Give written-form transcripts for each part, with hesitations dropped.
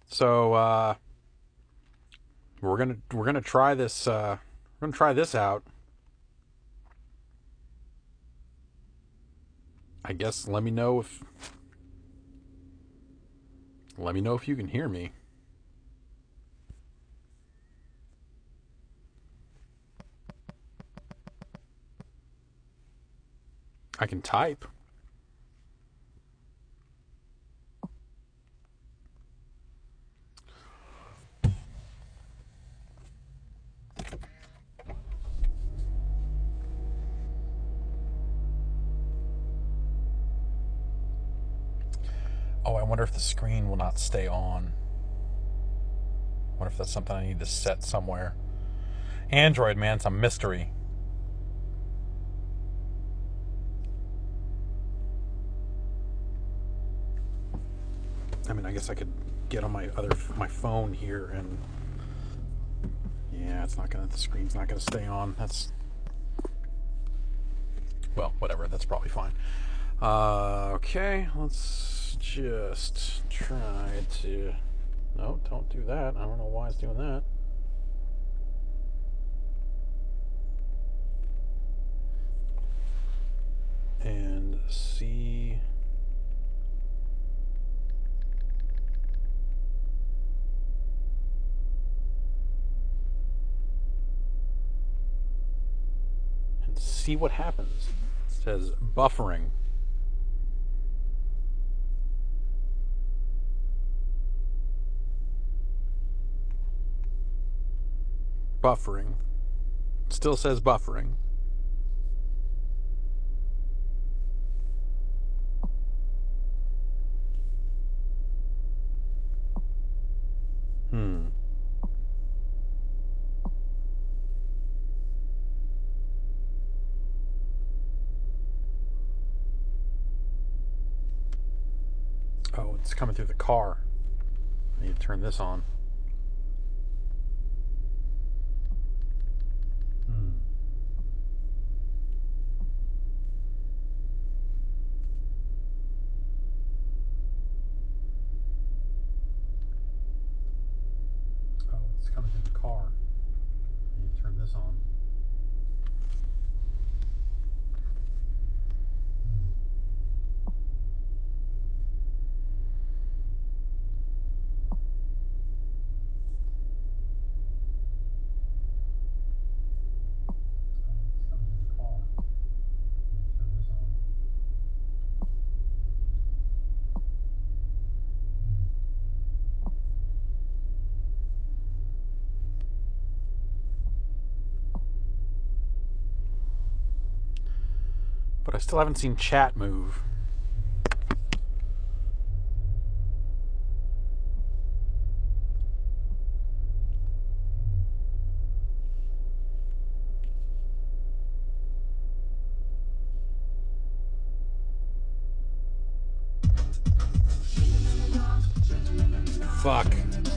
So we're gonna try this. We're gonna try this out. I guess let me know if you can hear me. I can type. Oh, I wonder if the screen will not stay on. I wonder if that's something I need to set somewhere. Android, man, it's a mystery. I mean, I guess I could get on my phone here and yeah, the screen's not gonna stay on. Well, whatever, that's probably fine. Okay, let's just try to, no, don't do that. I don't know why it's doing that. And see. And see what happens. It says buffering. Buffering. Still says buffering. Oh, it's coming through the car. I need to turn this on. Oh, it's coming through the car. I need to turn this on. But I still haven't seen chat move. Fuck.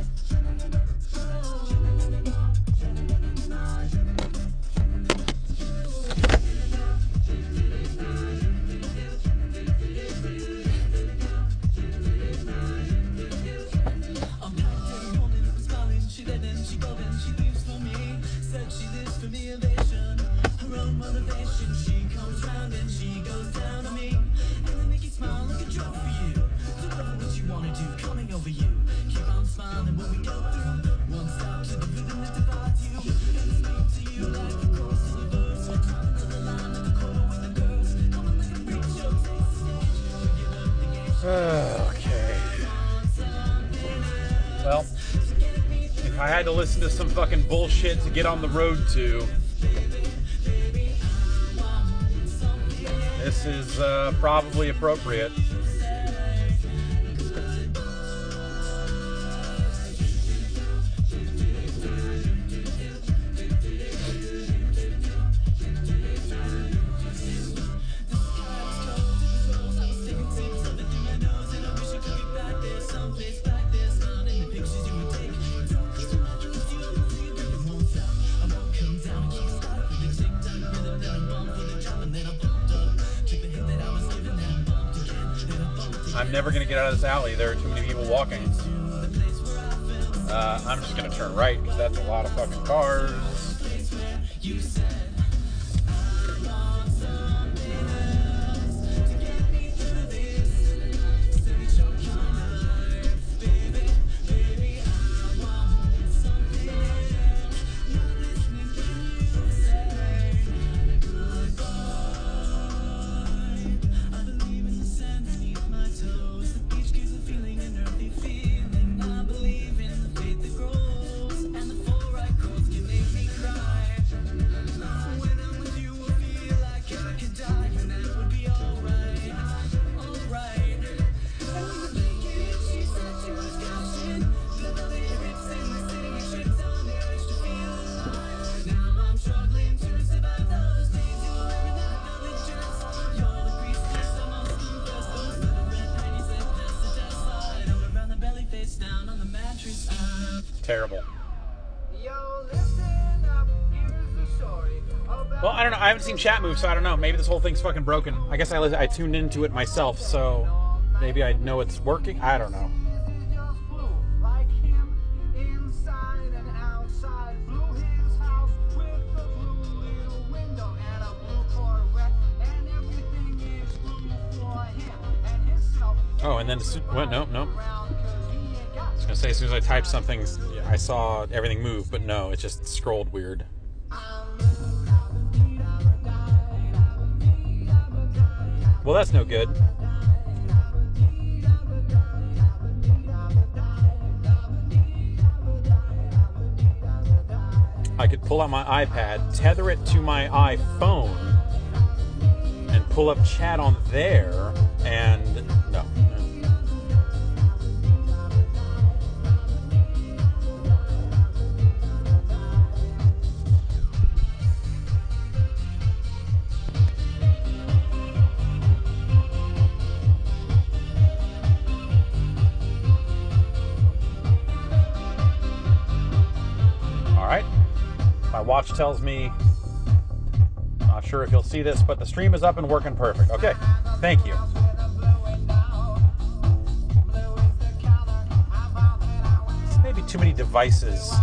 Okay. Well, if I had to listen to some fucking bullshit to get on the road to, this is probably appropriate. I'm never going to get out of this alley. There are too many people walking. I'm just gonna turn right because that's a lot of fucking cars. Terrible. Well, I don't know. I haven't seen chat move, so I don't know. Maybe this whole thing's fucking broken. I guess I tuned into it myself, so maybe I know it's working. I don't know. Oh, and then what? Nope. I was gonna say as soon as I typed something, I saw everything move, but no, it just scrolled weird. Well, that's no good. I could pull out my iPad, tether it to my iPhone, and pull up chat on there, and no. My watch tells me, not sure if you'll see this, but the stream is up and working perfect. Okay, thank you. Maybe too many devices.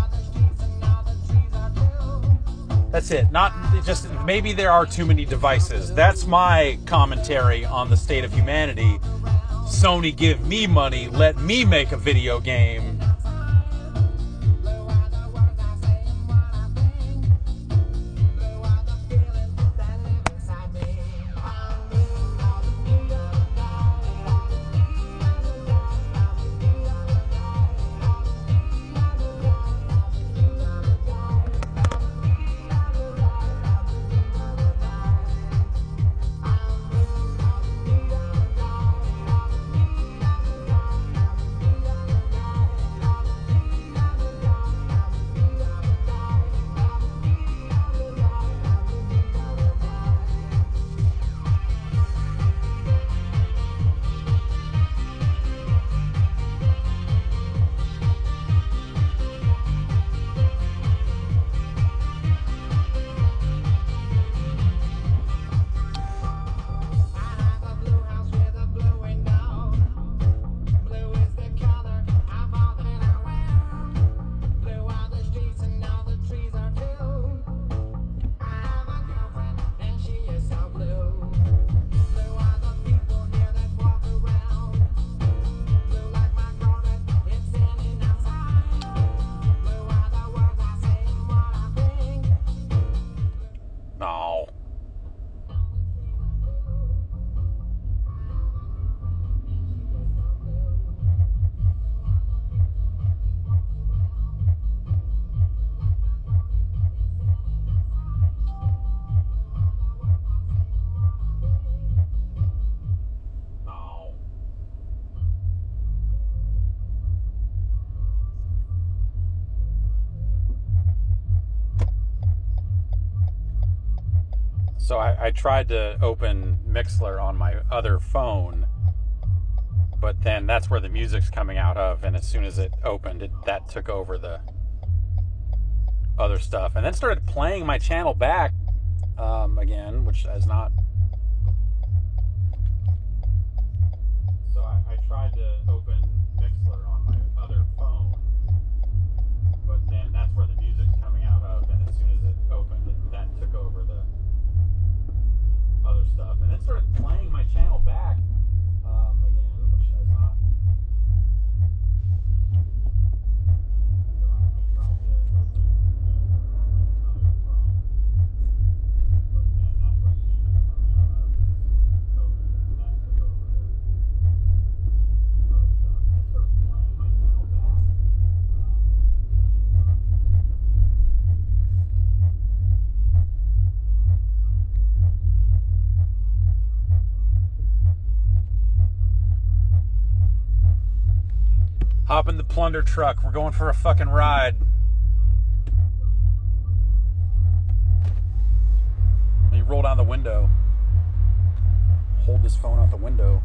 That's it. Not just, maybe there are too many devices. That's my commentary on the state of humanity. Sony, give me money, let me make a video game. So I tried to open Mixlr on my other phone, but then that's where the music's coming out of, and as soon as it opened, that took over the other stuff, and then started playing my channel back again, which is not. So I tried to open Mixlr on my other phone, Hop in the plunder truck. We're going for a fucking ride. Let me roll down the window. Hold this phone out the window.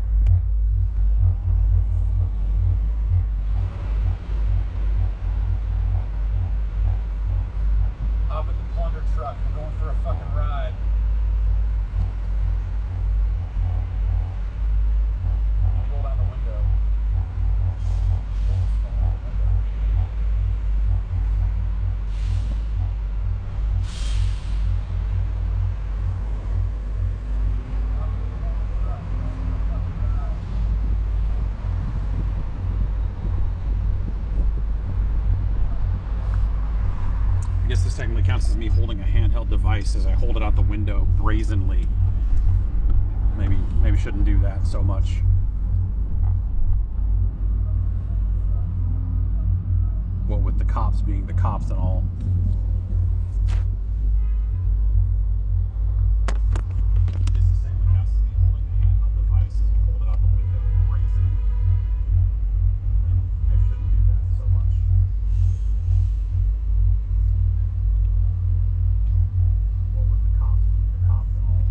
Hop in the plunder truck. We're going for a fucking ride. Roll down the window. Hold this phone out the window. I guess this technically counts as me holding a handheld device as I hold it out the window brazenly. Maybe shouldn't do that so much. What with the cops being the cops and all. This technically counts as me holding a handheld device as I hold it out the window brazenly. Maybe shouldn't do that so much. What with the cops being the cops and all.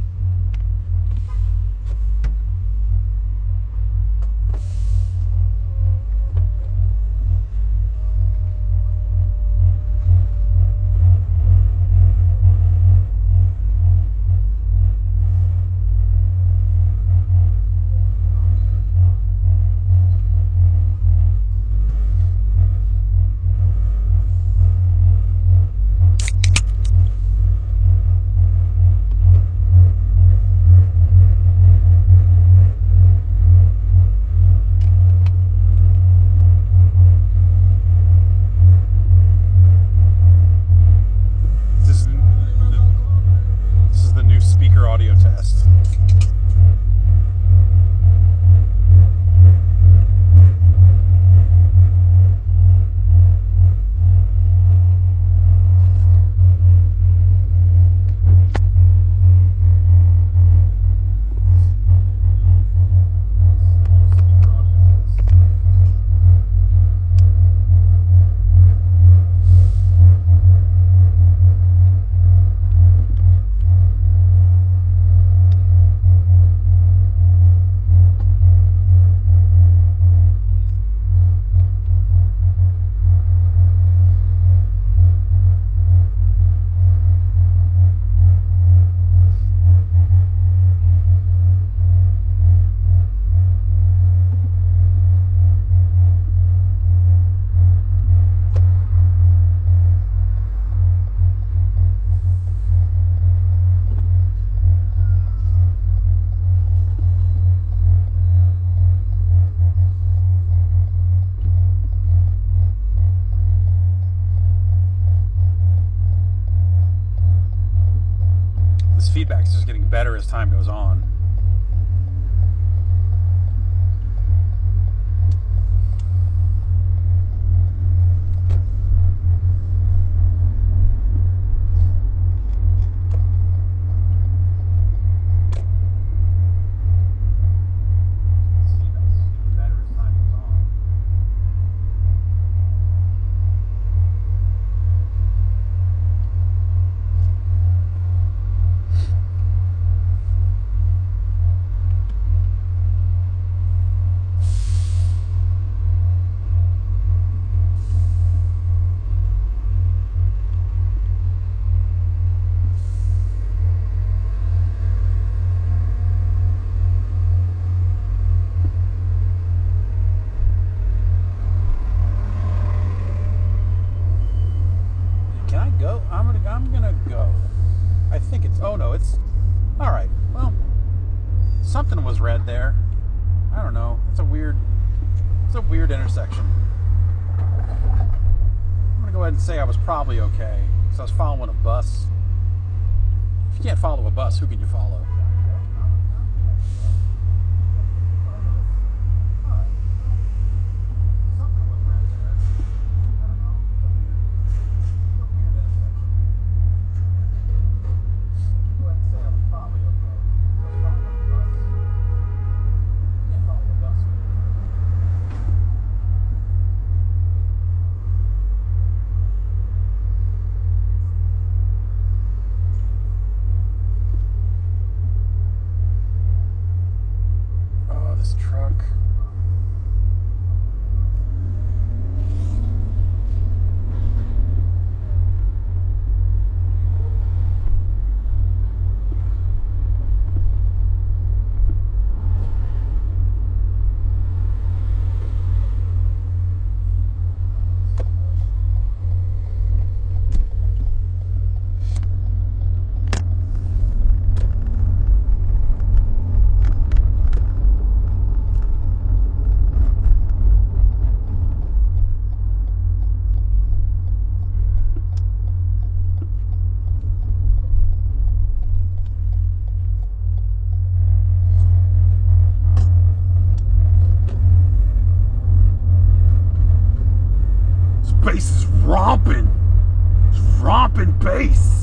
This is the new speaker audio test. This feedback is just getting better as time goes on. I'm gonna go. I think it's, oh no, it's, all right. Well, something was red there. I don't know. It's a weird intersection. I'm gonna go ahead and say I was probably okay, because I was following a bus. If you can't follow a bus, who can you follow? Bass is romping. It's romping bass.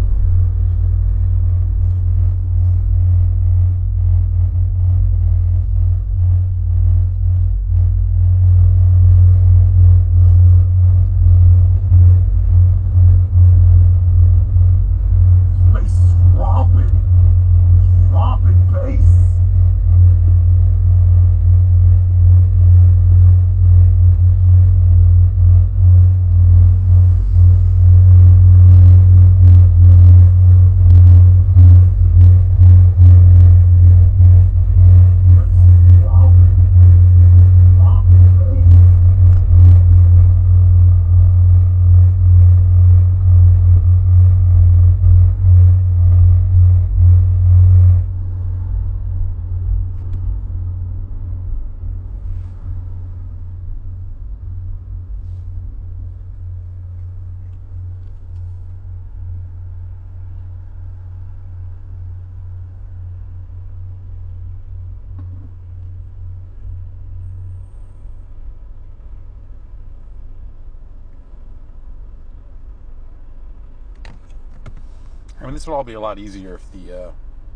I mean, this would all be a lot easier if the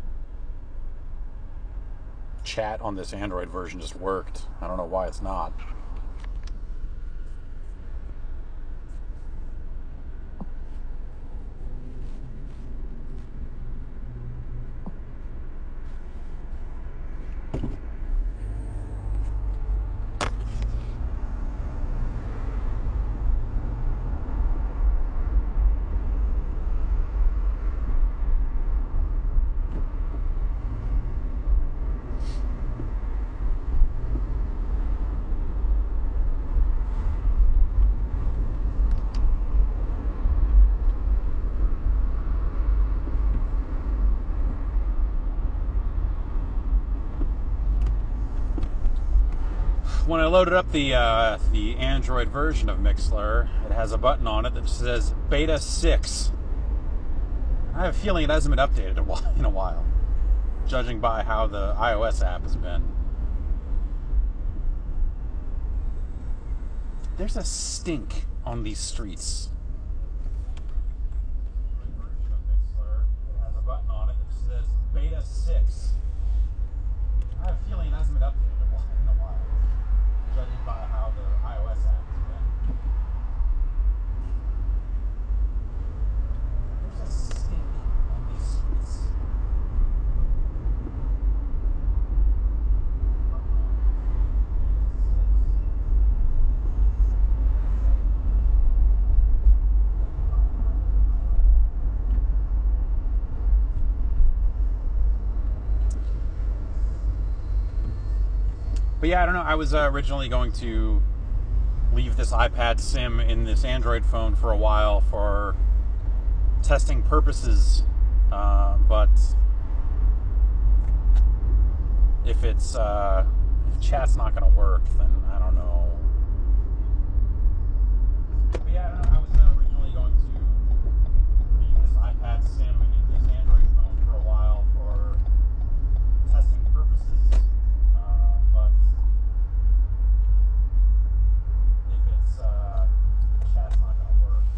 chat on this Android version just worked. I don't know why it's not. When I loaded up the Android version of Mixlr, it has a button on it that says Beta 6. I have a feeling it hasn't been updated in a while, judging by how the iOS app has been. There's a stink on these streets. It has a button on it that says Beta 6. I have a feeling it hasn't been updated in a while, judging by how the iOS app has been. There's a stink on these streets. But yeah, I don't know. I was originally going to leave this iPad SIM in this Android phone for a while for testing purposes, but if chat's not going to work, then I don't know. But yeah, I don't know. I was originally going to leave this iPad SIM in this Android phone for a while for testing purposes, but chat's not going to work.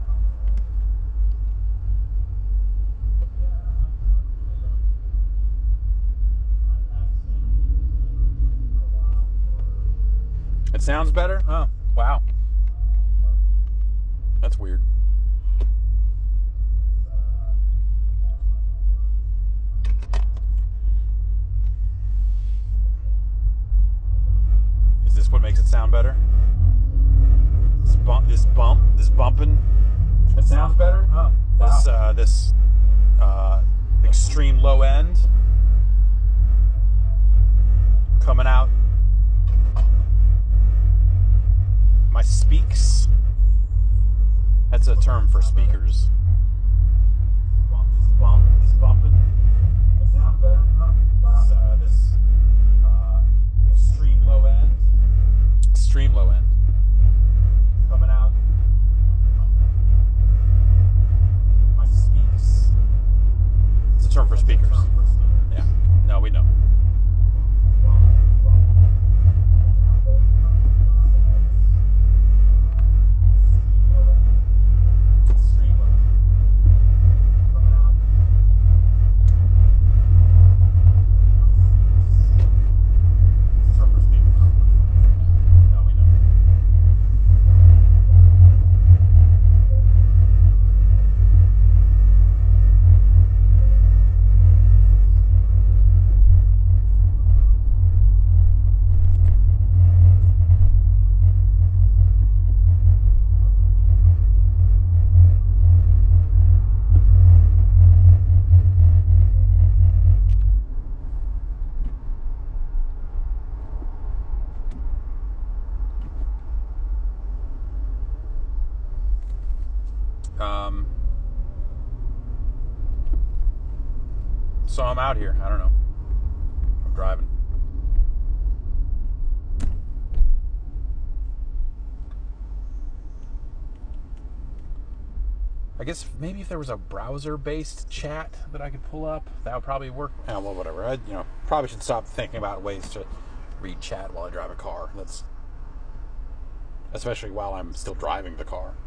It sounds better? Oh, wow. That's weird. Is this what makes it sound better? This bumping. It sounds better. Oh, wow. This extreme low end coming out my speaks. That's a term for speakers. This bumping. It sounds better. Oh, this extreme low end. Extreme low end. Coming out my speaks. It's a term for speakers. Yeah. No, we know. So I'm out here. I don't know. I'm driving. I guess maybe if there was a browser-based chat that I could pull up, that would probably work. Oh, well, whatever. I, probably should stop thinking about ways to read chat while I drive a car. That's especially while I'm still driving the car.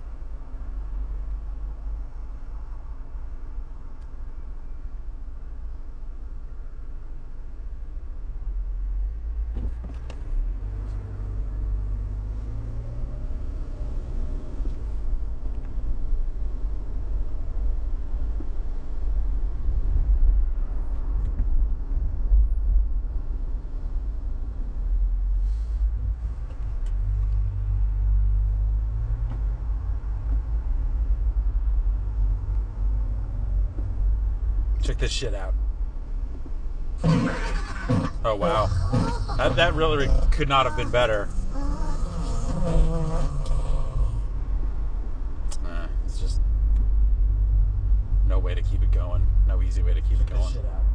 Check this shit out. Oh, wow. That really could not have been better. It's just no way to keep it going. No easy way to keep it going.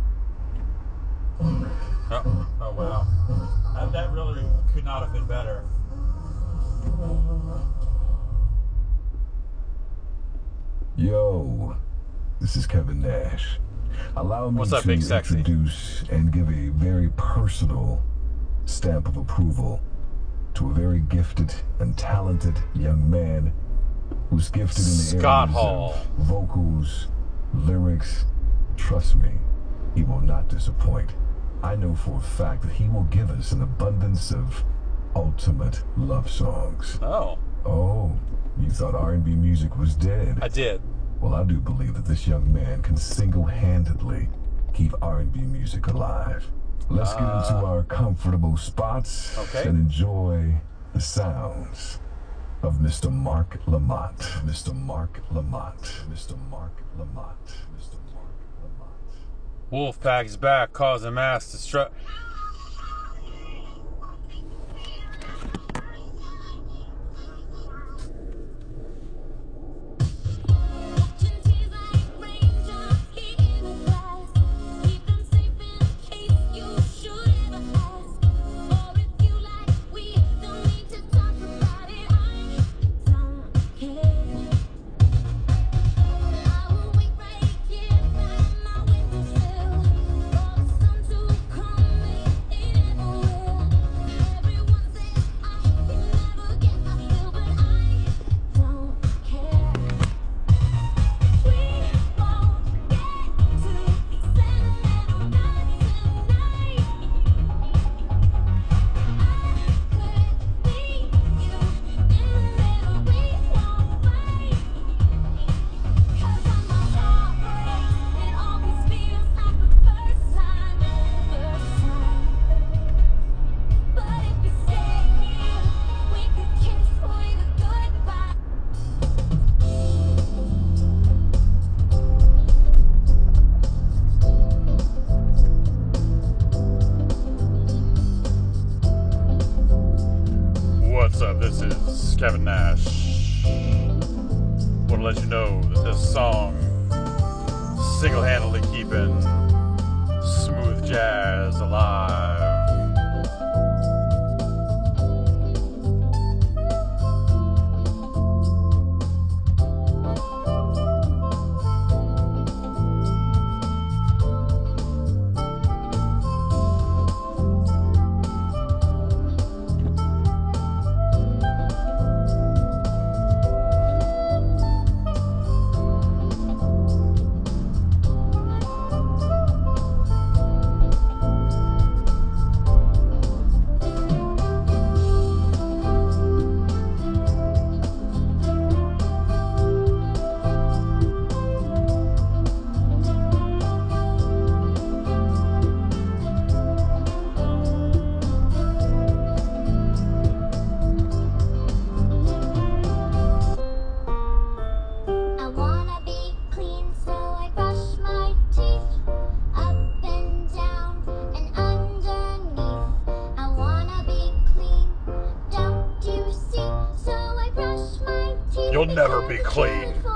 Oh, wow. That really could not have been better. Yo, this is Kevin Nash. Allow me What's up, to Big Sexy? introduce and give a very personal stamp of approval to a very gifted and talented young man who's gifted in the Scott areas Hall. of vocals, lyrics. Trust me, he will not disappoint. I know for a fact that he will give us an abundance of ultimate love songs. Oh, You thought R&B music was dead. I did. Well, I do believe that this young man can single-handedly keep R&B music alive. Let's get into our comfortable spots Okay. and enjoy the sounds of Mr. Mark Lamont. Mr. Mark Lamont. Mr. Mark Lamont. Mr. Mark Lamont. Wolfpack's back, causing mass destruction. What's up? This is Kevin Nash. Want to let you know that this song single-handedly keeping smooth jazz alive. You'll never be clean.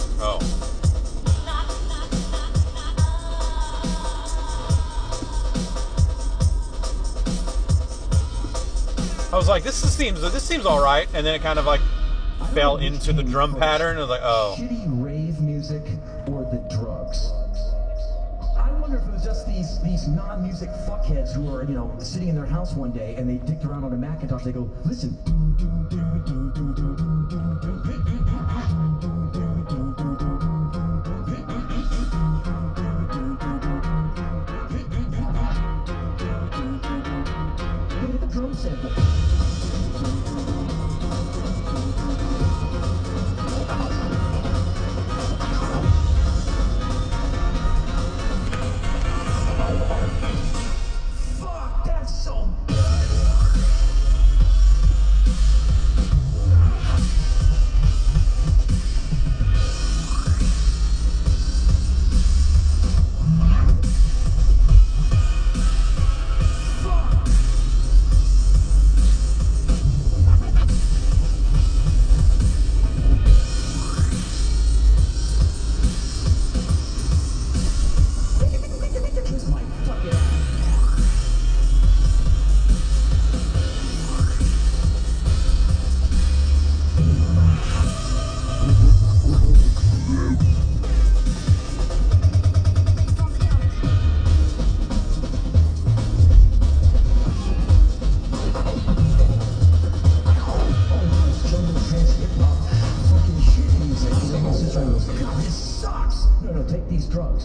this seems all right, and then it kind of like fell into the drum pattern. I was like, oh. Shitty rave music or the drugs. I wonder if it was just these non-music fuckheads who are, sitting in their house one day and they dicked around on a Macintosh. They go, listen. Look at the drum sample. Fuck, that's so good. Kiss my fucking ass. God, this sucks. No, take these drugs.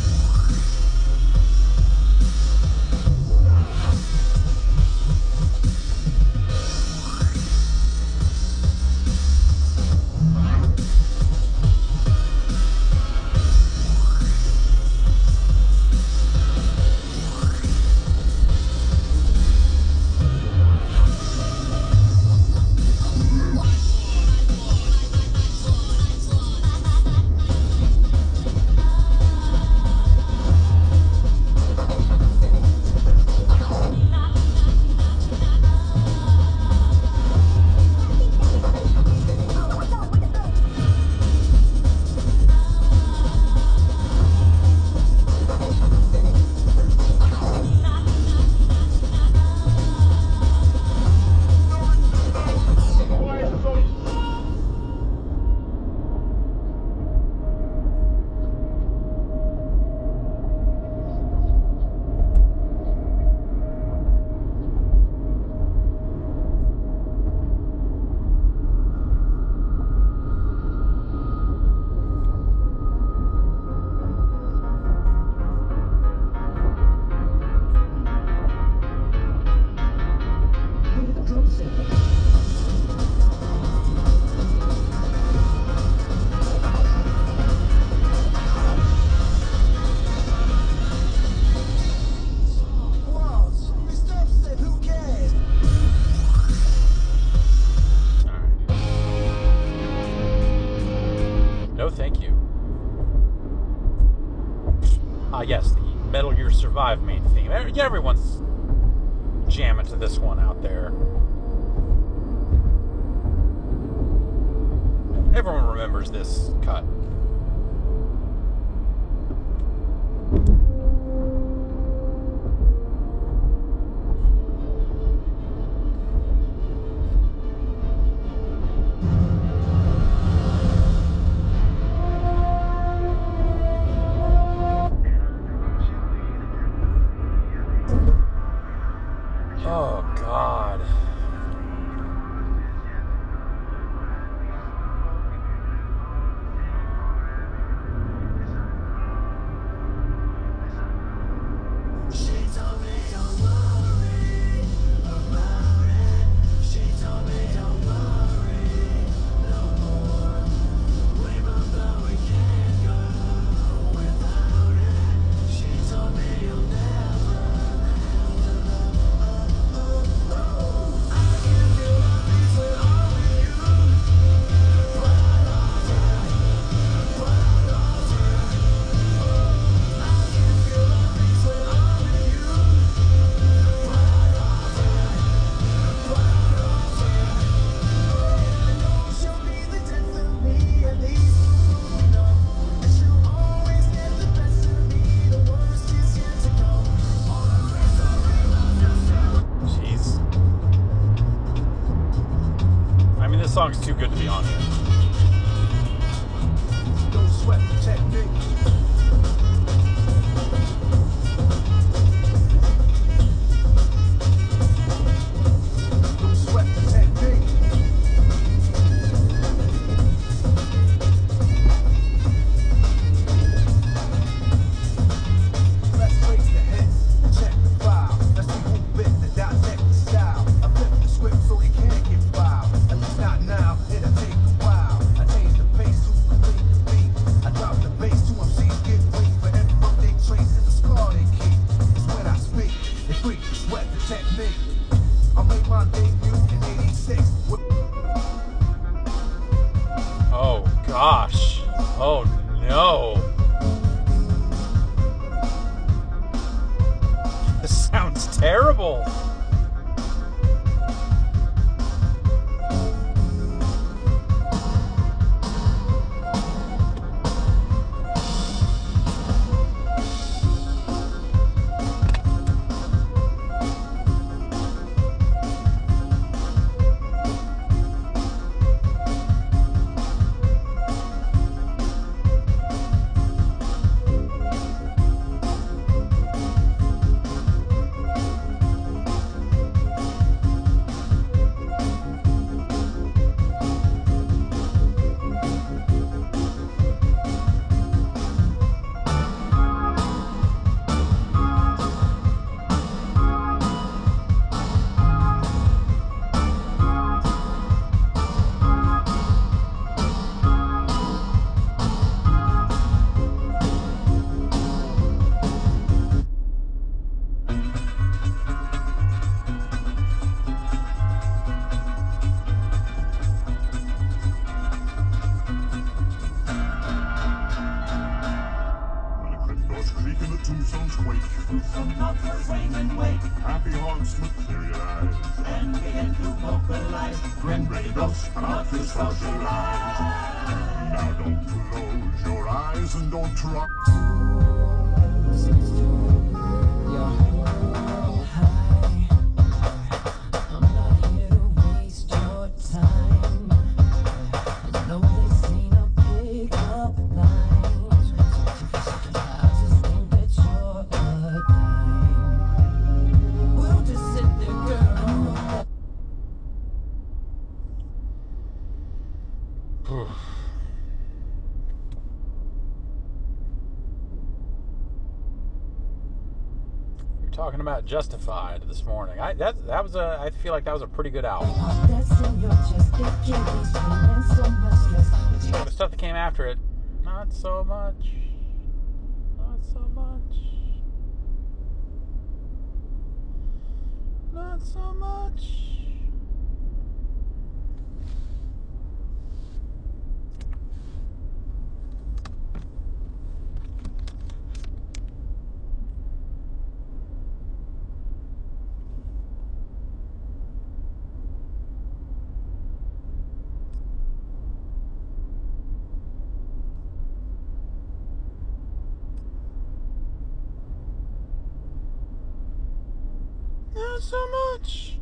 Look at the drum sample. Wow, Jimmy Stuff said, who cares? No, thank you. Yes, the Metal Gear Survive main theme. Yeah, everyone's jamming to this one out there. Everyone remembers this cut. Oh, God. This song's too good to be on here. Don't sweat the technique. Don't sweat the technique. Let's raise the head, check the file. Let's see who bit the dissect the style. I flip the script so it can't get filed. At least not now, it'll take a while. I change the pace to complete the beat. I drop the bass to MCs get weak. For every book they trace is a scar they keep. It's when I speak, they freak, sweat the technique. I made my debut in '86. Oh gosh. Oh no. This sounds terrible. tombstones quake. Some mockers ring and wake. Happy hearts materialize. And begin to vocalize. Grin, ready, dose, come out to socialize. Now don't close your eyes and don't try. Talking about Justified this morning. I feel like that was a pretty good album. The stuff that came after it, not so much. Not so much. Not so much. Not so much.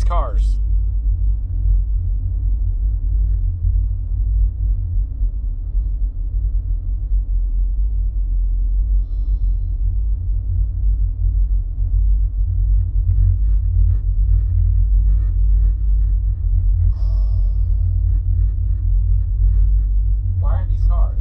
cars? Why aren't these cars?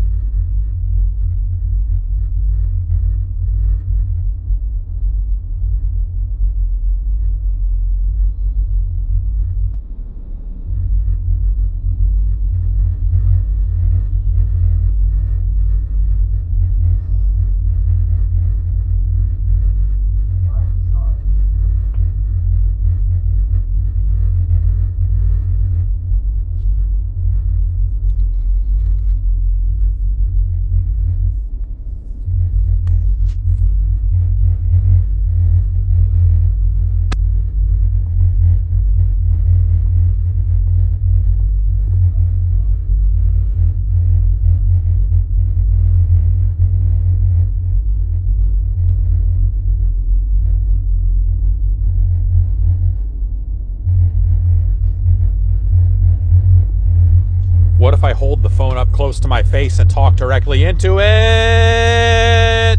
What if I hold the phone up close to my face and talk directly into it?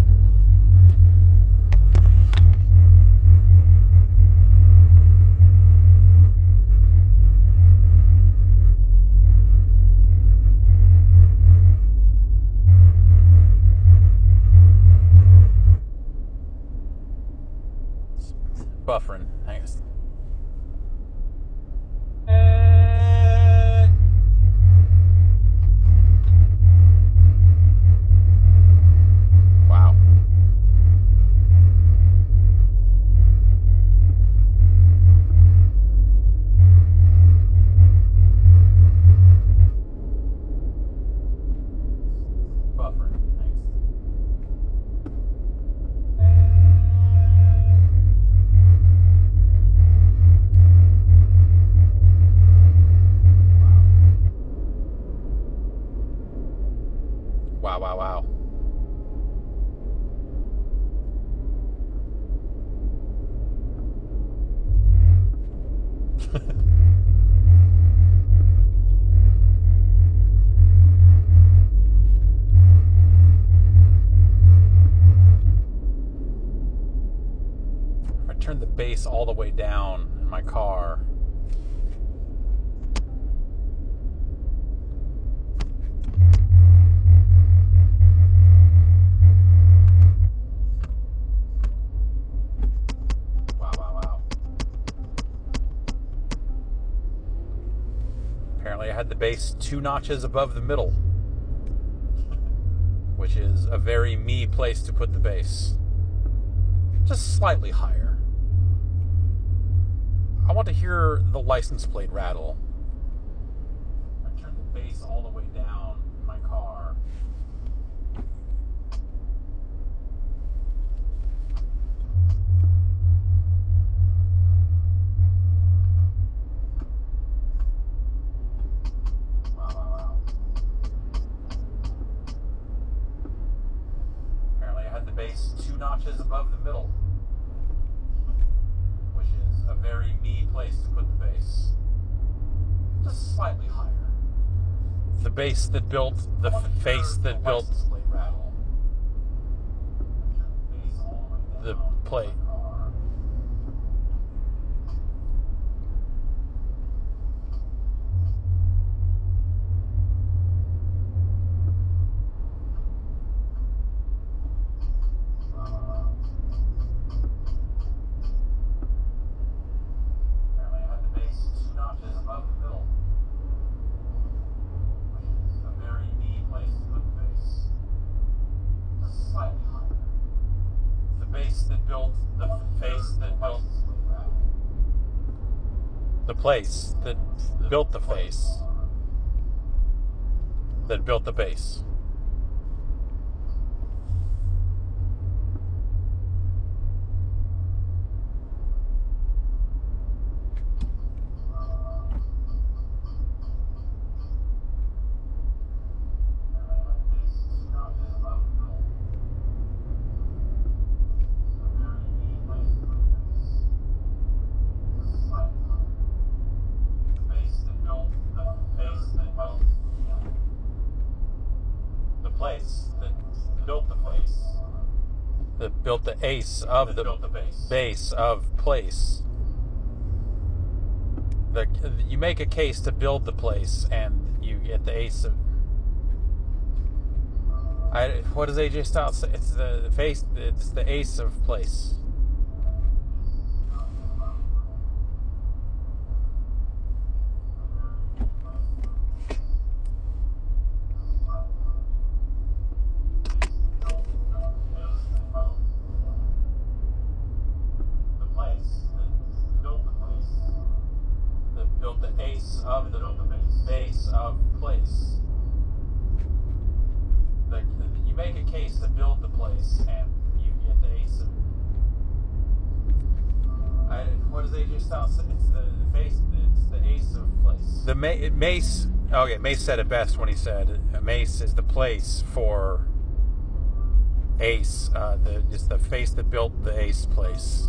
Buffering. Hang on. Wow. Buffering. Thanks. Wow, wow, wow. If I turn the bass all the way down in my car. Wow, wow, wow. Apparently I had the bass 2 notches above the middle, which is a very me place to put the bass. Just slightly higher. I want to hear the license plate rattle. I turned the bass all the way down in my car. Wow, wow, wow. Apparently I had the bass 2 notches above the middle, which is a very me place to put the bass. Just slightly higher. The bass that built the face that built the plate. The place that built the face that built the bass. place that built the place. That built the ace of the base of place. You make a case to build the place, and you get the ace of. What does AJ Styles say? It's the face. It's the ace of place. Of the base of place. You make a case to build the place, and you get the ace of. What does AJ Styles say? It's the face. It's the ace of place. The mace. Okay, Mace said it best when he said mace is the place for ace. It's the face that built the ace place.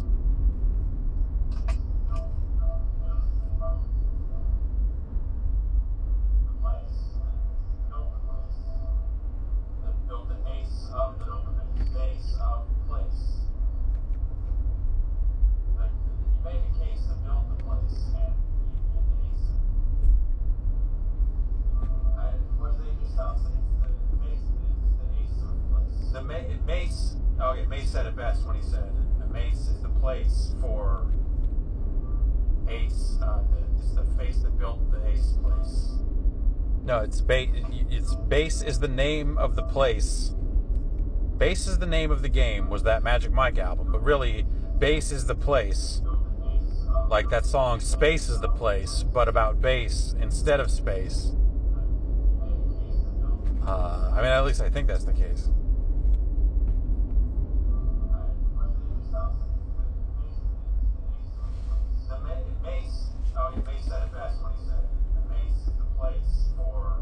Mace said it best when he said mace is the place for ace. It's the face that built the ace place. No, it's base is the name of the place. Base is the name of the game, was that Magic Mike album, but really base is the place. Like that song Space is the Place, but about bass instead of space. I mean, at least I think that's the case. Mace said it best when he said mace is the place for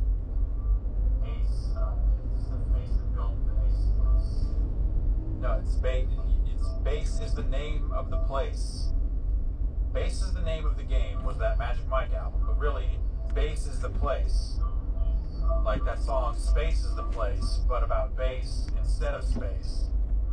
ace. It's the face that built the ace place. No, it's base is the name of the place. Base is the name of the game, was that Magic Mike album, but really base is the place. Like that song Space is the Place, but about bass instead of space.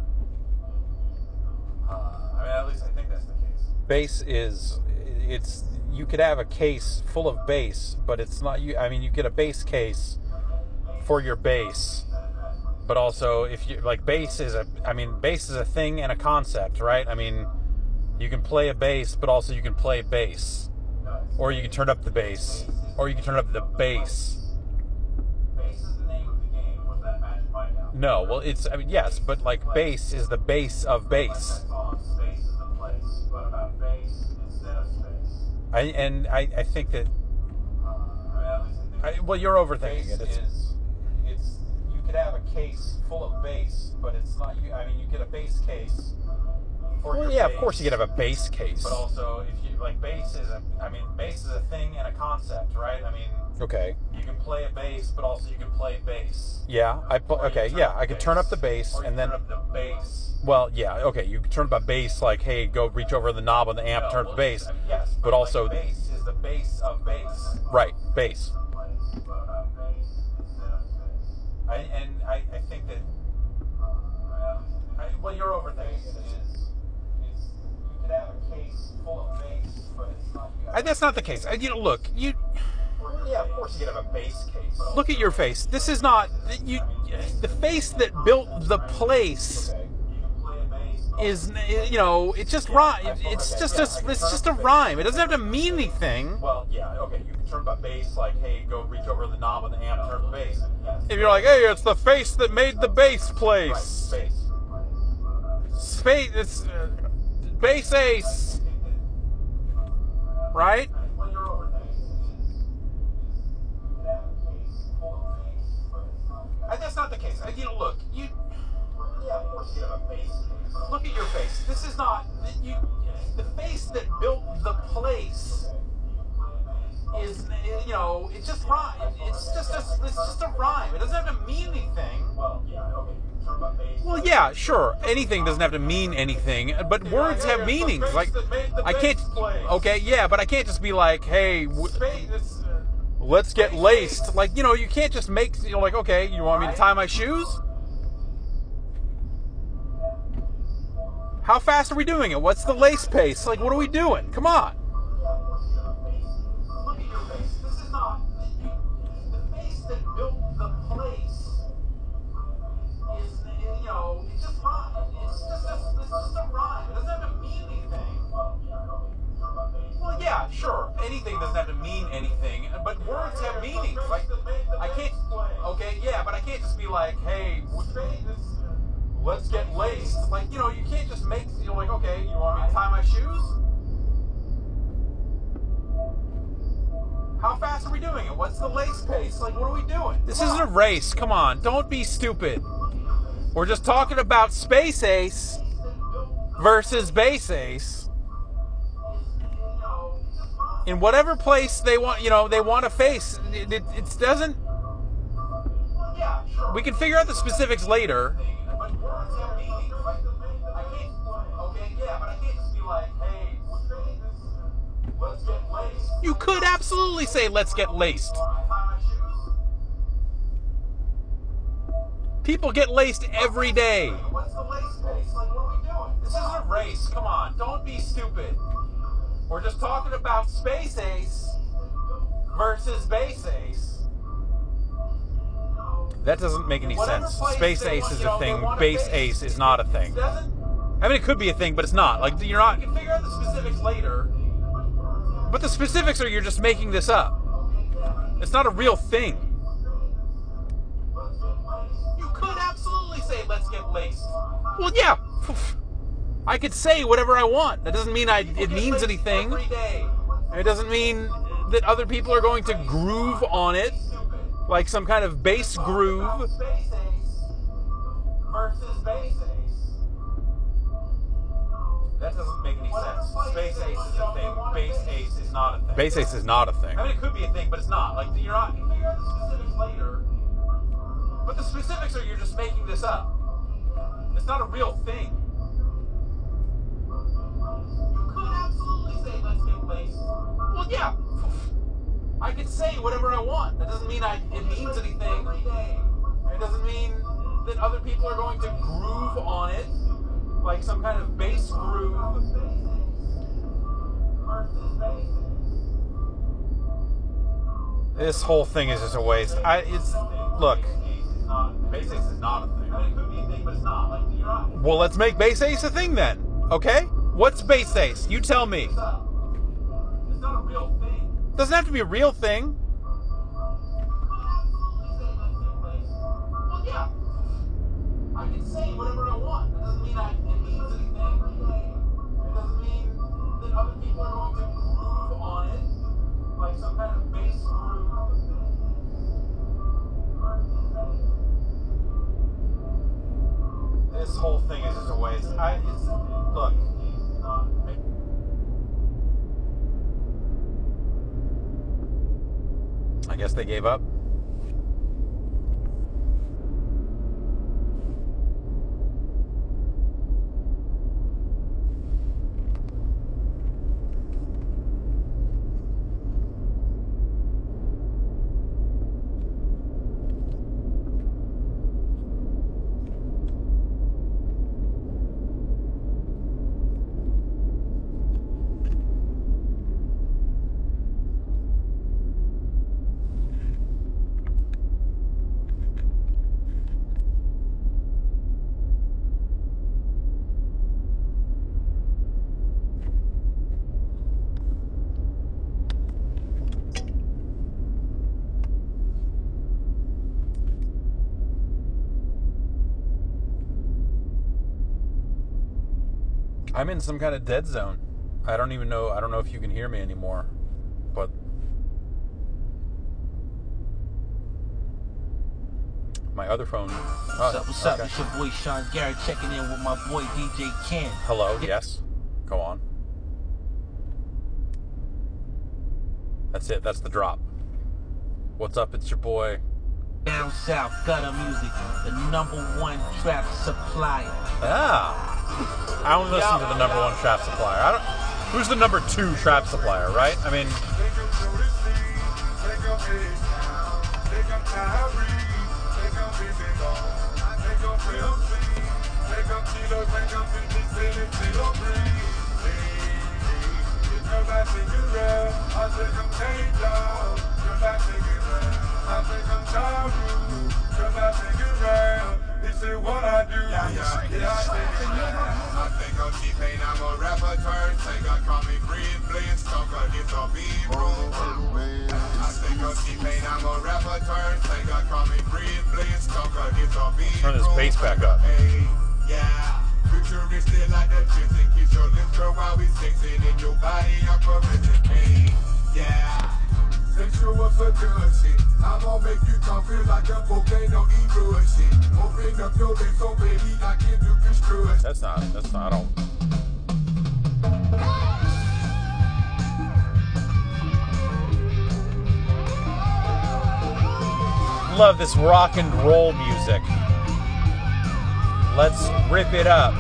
I mean, at least I think that's the case. Bass is, you could have a case full of bass, but it's not, you get a bass case for your bass, but also if you, like bass is a thing and a concept, right? I mean, you can play a bass, but also you can play bass, or you can turn up the bass, or you can turn up the bass. Bass is the name of the game, was that Magic Mike album? No, well, yes, but like bass is the base of bass. Space is the place, but about bass instead of space. I think that. Well, you're overthinking it. You could have a case full of bass, but it's not. You get a bass case. Well, yeah, of course you could have a bass case. But also, if you like, bass is a thing and a concept, right? I mean, okay. You can play a bass, but also you can play bass. Yeah, I could turn up the bass and then. Turn up the bass. Well, yeah, okay. You can turn up a bass, like, hey, go reach over the knob on the amp, turn up the bass. Yes, but also like bass is the base of bass. Right, bass. I think that. Well, you're overthinking it. You could have a case full of bass, but it's not. That's not the case. Look, you. Yeah, of course you could have a bass case. Look at your face. This is not you. The face that built the place. Is it's just rhyme. It's just a rhyme. It doesn't have to mean anything. Well, yeah, okay. You can turn up a bass, like, hey, go reach over the knob on the amp, turn up the bass. If you're like, hey, it's the face that made the bass place. Right, space. It's bass ace. Right? That's not the case. Look, you. Yeah, of course you have a bass case. Look at your face. This is not you. The face that built the place is, it's just rhyme. It's just a rhyme. It doesn't have to mean anything. Well, yeah, okay. Well, yeah, sure. Anything doesn't have to mean anything, but words have meanings. Like, I can't. Okay, yeah, but I can't just be like, hey. let's get laced. Like, you know, you can't just make, you know, like, okay, you want me to tie my shoes? How fast are we doing it? What's the lace pace? Like, what are we doing? Come on. Look at your face. This is not the face that built the place. Is, you know, it's just rhyme. It's just a rhyme. It doesn't have to mean anything. Well, yeah, sure. Anything doesn't have to mean anything, but words have meanings. Like, I can't. Okay, yeah, but I can't just be like, hey, let's get laced. Like, you know, you can't just make, you know, like, okay, you want me to tie my shoes? How fast are we doing it? What's the lace pace? Like, what are we doing? This isn't a race. Come on. Don't be stupid. We're just talking about Space Ace versus Bass Ace. In whatever place they want, you know, they want to face. It doesn't... We can figure out the specifics later. But words have meaning. I can't. Okay, yeah, but I can't just be like, hey, let's get laced. You could absolutely say, let's get laced. People get laced every day. What's the lace pace? Like, what are we doing? This isn't a race. Come on. Don't be stupid. We're just talking about Space Ace versus Bass Ace. That doesn't make any sense. Space Ace is a thing. Bass Ace is not a thing. I mean, it could be a thing, but it's not. Like, you're not... You can figure out the specifics later. But the specifics are you're just making this up. It's not a real thing. You could absolutely say, let's get laced. Well, yeah. I could say whatever I want. That doesn't mean it means anything. Every day. It doesn't mean that other people are going to groove on it like some kind of bass groove. Space Ace versus Bass Ace. That doesn't make any sense. Space Ace is a thing. Bass Ace is not a thing. Bass Ace is not a thing. I mean, it could be a thing, but it's not. Like, you're not. You can figure out the specifics later. But the specifics are you're just making this up. It's not a real thing. You could absolutely say, let's get laced. Well, yeah. I could say whatever I want. That doesn't mean it means anything. It doesn't mean that other people are going to groove on it like some kind of bass groove. This whole thing is just a waste. Look. Bass Ace is not a thing. I mean, it could be a thing, but it's not. Like, you're not. Well, let's make Bass Ace a thing then. Okay? What's Bass Ace? You tell me. It's not a real thing. Doesn't have to be a real thing. Well, yeah. I can say whatever I want. That doesn't mean it means anything. It doesn't mean that other people are going to groove on it like some kind of bass groove. This whole thing is just a waste. Look. I guess they gave up. I'm in some kind of dead zone. I don't know if you can hear me anymore. But my other phone. What's up? It's your boy Sean Garrett checking in with my boy DJ Ken. Hello, yes. Go on. That's it. That's the drop. What's up? It's your boy. Down South, Gutter Music, the #1 trap supplier. Ah. I only listen to the #1 trap supplier. Who's the #2 trap supplier, right? I mean, Turn this bass back up. Sexual seduction. I'm gonna make you come feel like a volcano eruption. Open up your lips so baby I can do construction. That's not, I don't. Love this rock and roll music. Let's rip it up.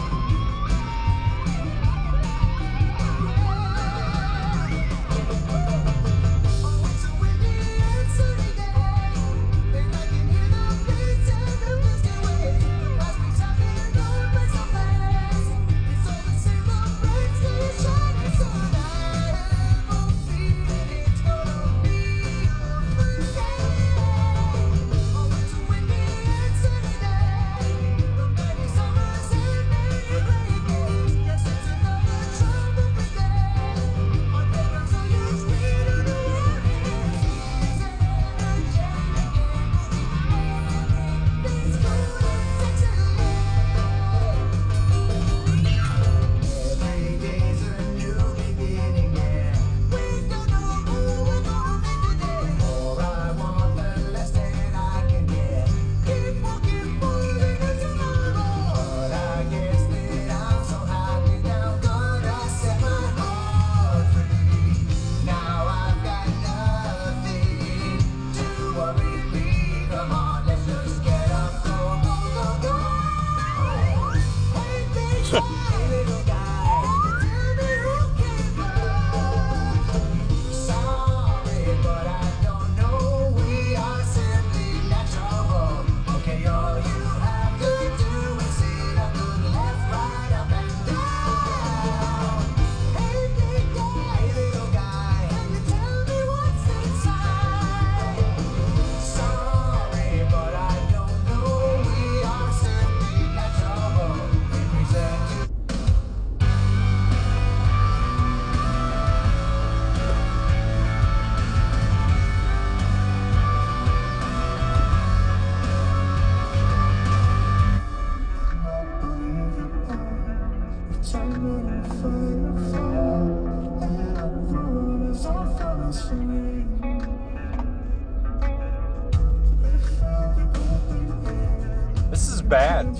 This is bad.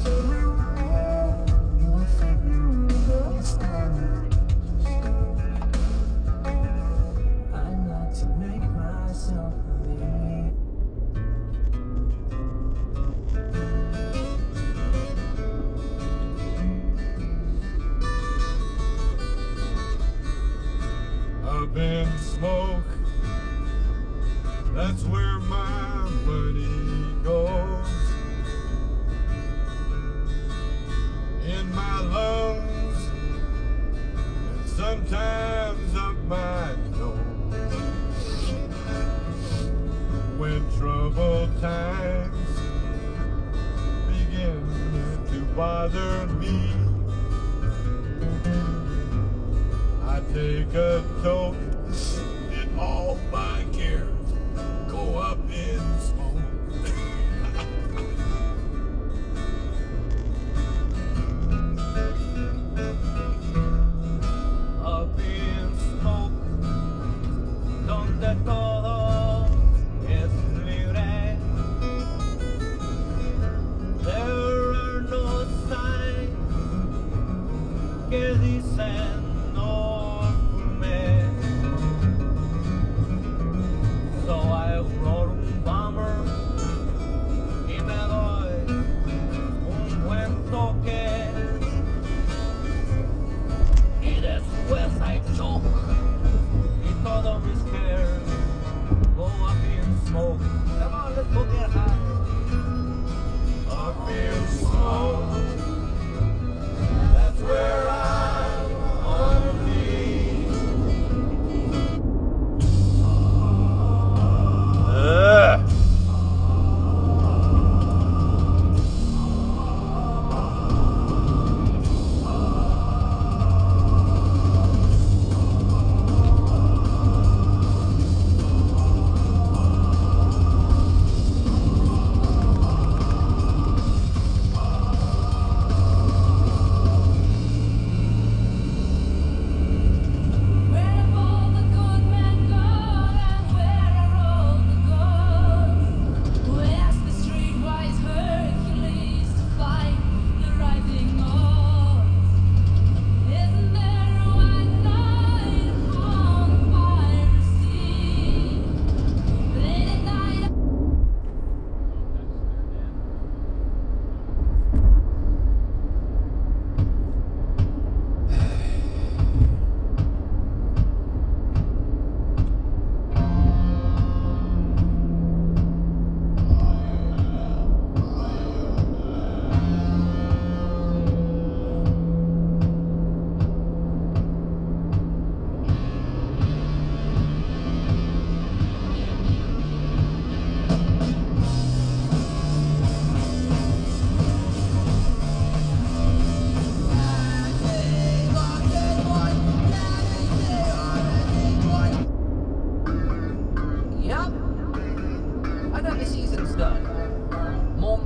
Up in smoke, that's where my money goes. In my lungs, and sometimes up my nose. When troubled times begin to bother me, I take a toke and all my cares go up in smoke. Up in smoke, donde todo es libre. There are no signs que dicen no fume.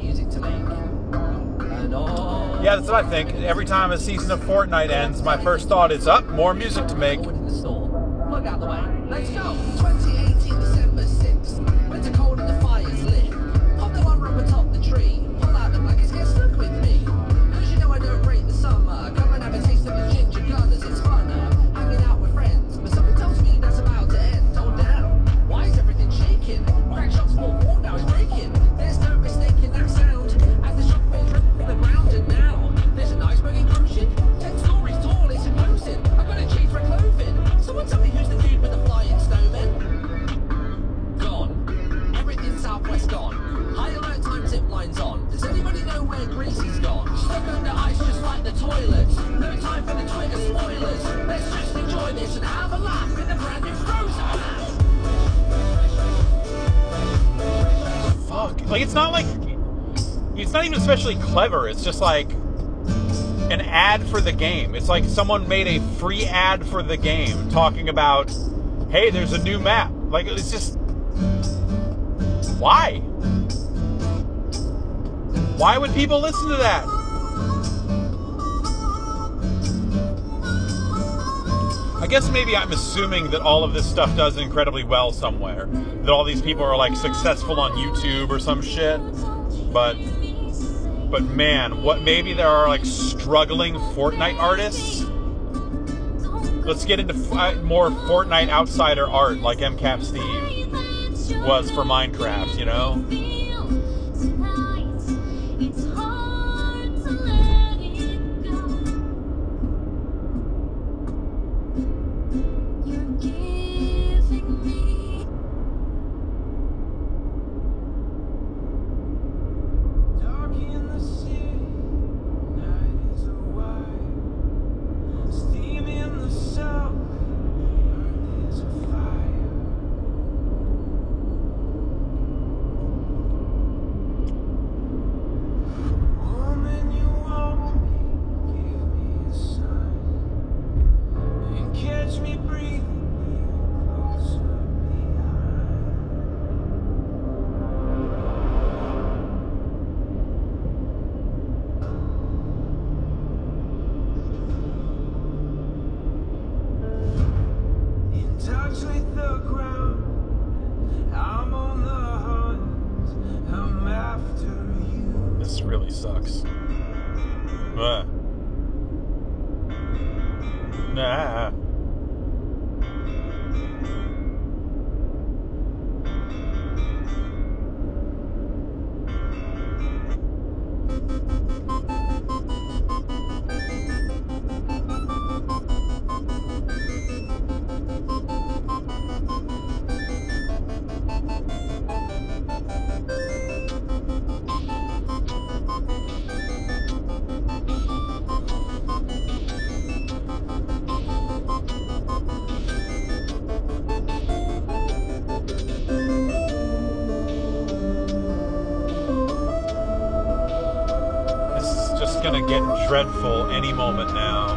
music to make. And oh, Yeah, that's what I think. Every time a season of Fortnite ends, my first thought is, up, more music to make. in the storm. Plug out the way. Let's go. 2018 December 6th. Winter cold and the fire's lit. Pop the one rope atop the tree. Pull out the blankets, get stuck with me. Cause you know I don't rate the summer. Come and have a taste of the ginger gunners. It's funner. Hanging out with friends. But something tells me that's about to end. Hold down. Why is everything shaking? Crack shots more warm now, it's breaking. There's no mistaking that sound. As the shock waves rip through the ground and now there's an iceberg in motion. 10 stories tall, it's imposing. I've got to change my clothing. Someone tell me who's the dude with the flying snowman? Gone. Everything southwest gone. High alert time zip lines on. Does anybody know where Greasy's gone? Stuck under ice just like the toilets. No time for the Twitter spoilers. Let's just enjoy this and have a laugh in the brand new Frozen. Fuck. Like, it's not even especially clever. It's just like an ad for the game. It's like someone made a free ad for the game talking about, hey, there's a new map. Like, it's just, why? Why would people listen to that? I guess maybe I'm assuming that all of this stuff does incredibly well somewhere. That all these people are like successful on YouTube or some shit. But man, maybe there are like struggling Fortnite artists. Let's get into more Fortnite outsider art like MCAP Steve was for Minecraft, you know? This really sucks. Nah. Gonna get dreadful any moment now.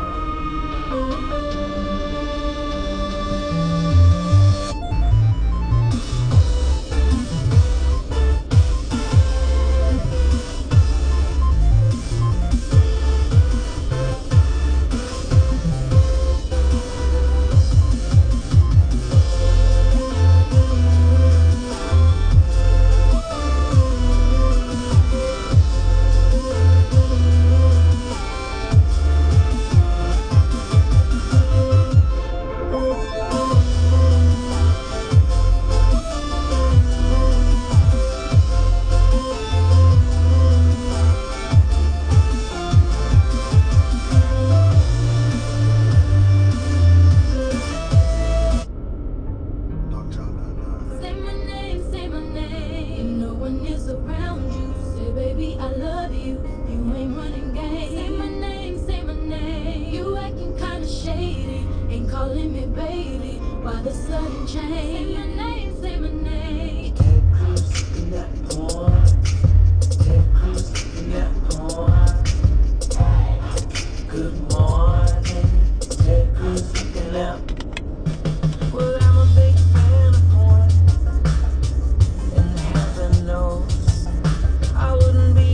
I wouldn't be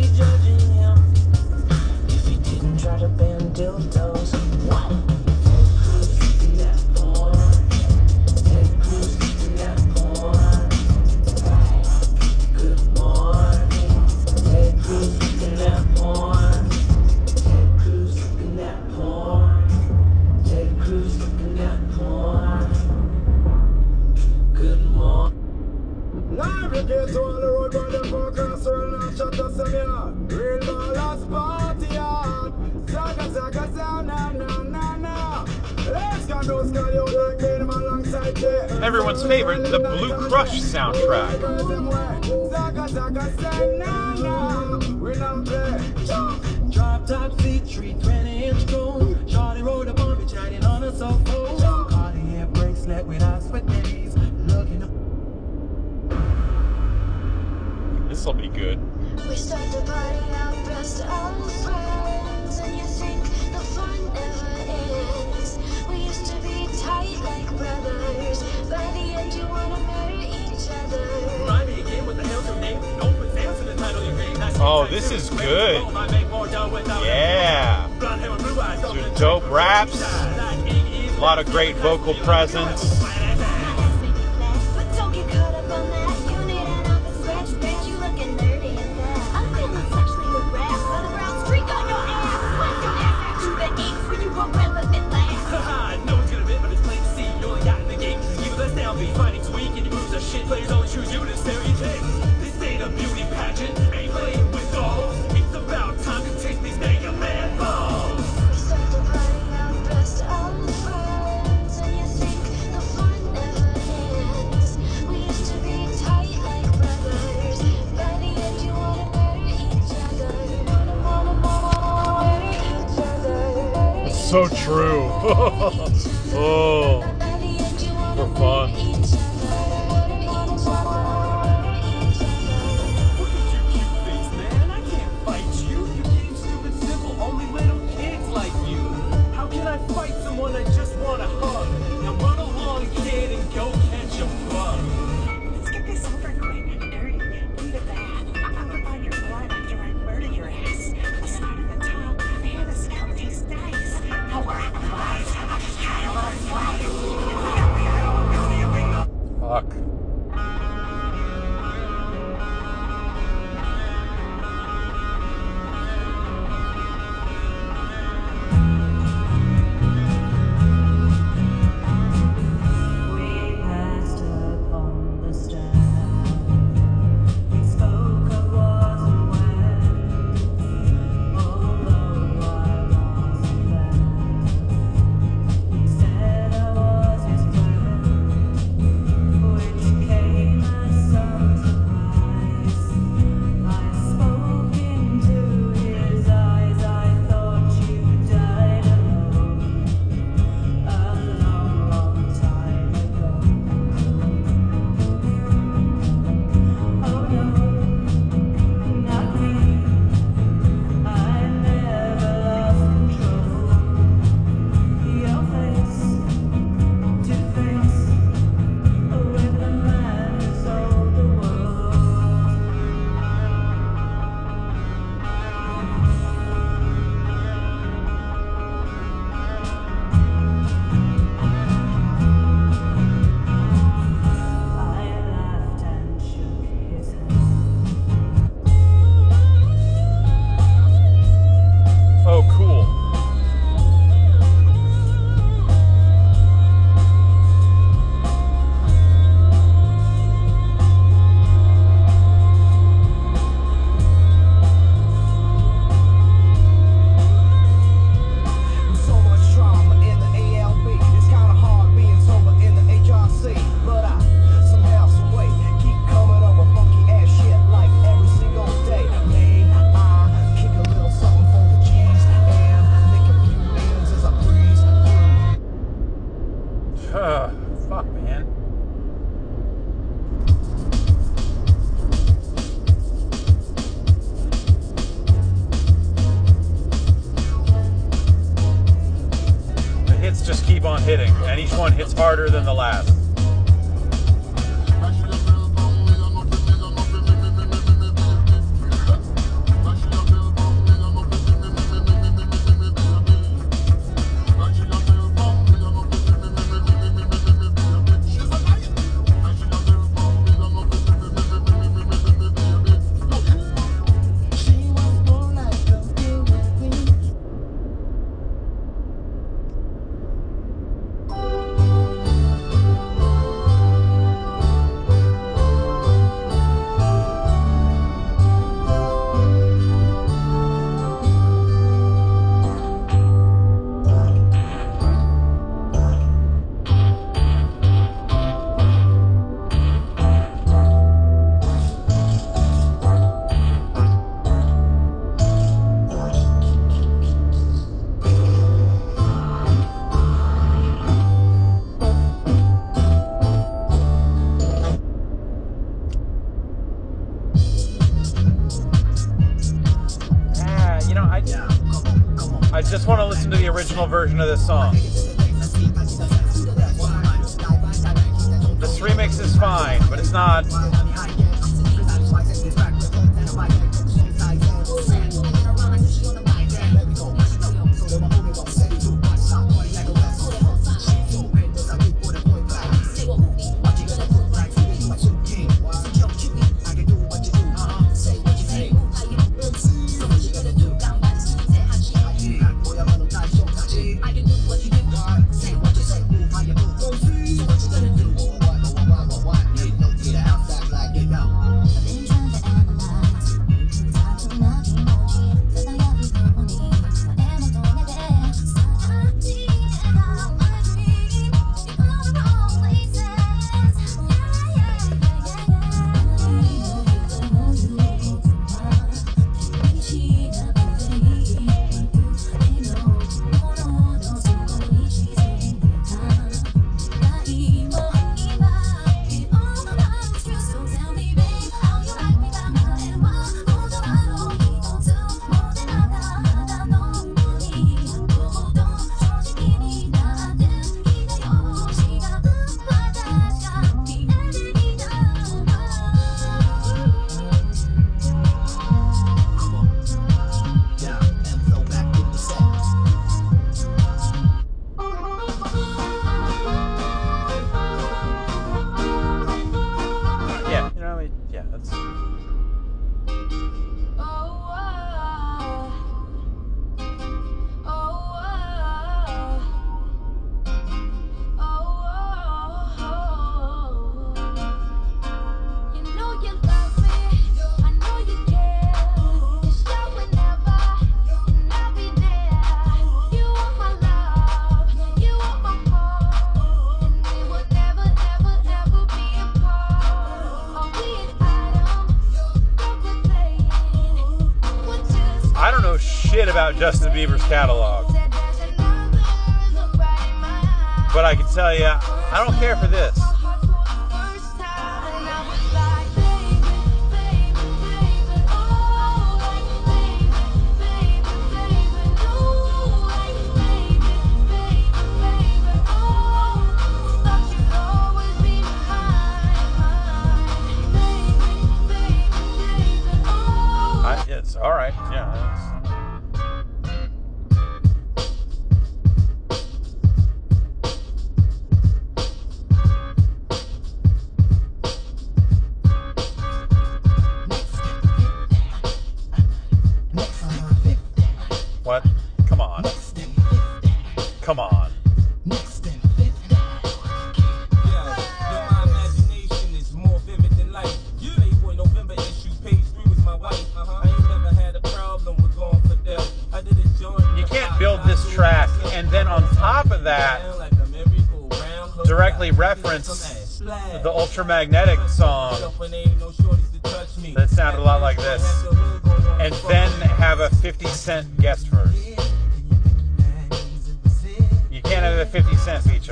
Everyone's favorite, the Blue Crush soundtrack. Drop top seat, tree 20-inch gold. Shawty rode up on me, chatting on a cell phone. Cartier bracelet with us for days. Looking up. This'll be good. We start the party out, dressed all friends, and you think the fun never ends. We used to be tight like brothers. By the end, you wanna murder each other. Oh, this is good. Yeah. These are dope raps. A lot of great vocal presence. But don't get caught up on that. You need an office scratch, bitch. You looking nerdy and that. I'm feeling sexually harassed by the brown streak on your ass. What's your ass back to the eighth when you broke relevant last? Haha, no one's gonna admit, but it's plain to see. You only got in the game. You let's down, be fighting tweak, and you moves are shit. Players only choose you to stereotype. This ain't a beauty pageant. Ain't playing with dolls. It's about time to taste these mega man balls. We start the party out, dressed all friends, and you think the fun never ends. We used to be tight like brothers. By the end, you wanna murder each other. Murder each other. It's so true. Oh, By the end, you wanna for fun. murder each other. Murder each other. Look at your cute face, man. I can't fight you. You game stupid simple. Only little kids like you. How can I fight someone I just want to hug? Now run along, kid, and go catch a bug. Let's get this over quick. Dirty. Need a bath. I'm gonna find your blood after I murder your ass. I'll start at the top. Man, the smell tastes nice. Now we're at the flies. I'll just try a little slice. Fuck. We passed upon the strand. We spoke of wars and when, although I wasn't there. He said I was his friend, which came as some surprise. I spoke into his eyes. I thought you died alone. A long, long time ago. Oh no, not me. I never lost control. Your face to face with the man who sold the world. I laughed and shook his hand. Oh, cool. So much trauma in the ALB. It's kinda hard being sober in the HRC. But I somehow, some way, keep coming up with funky ass shit like every single day. May I kick a little something for the G's and make a few millions as I breeze through. Fuck, man. The hits just keep on hitting, and each one hits harder than the last. I just want to listen to the original version of this song. This remix is fine, but it's not. About Justin Bieber's catalog, but I can tell you, I don't care for this. It's all right, yeah. What? Come on. Come on. My imagination is more vivid than life. Playboy November issue, page 3 was my wife. I ain't never had a problem with going for Dell. I did a joint. You can't build this track and then on top of that directly reference the Ultramagnetic song that sounded a lot like this, and then have a 50 Cent guest verse. You can't have a 50 Cent feature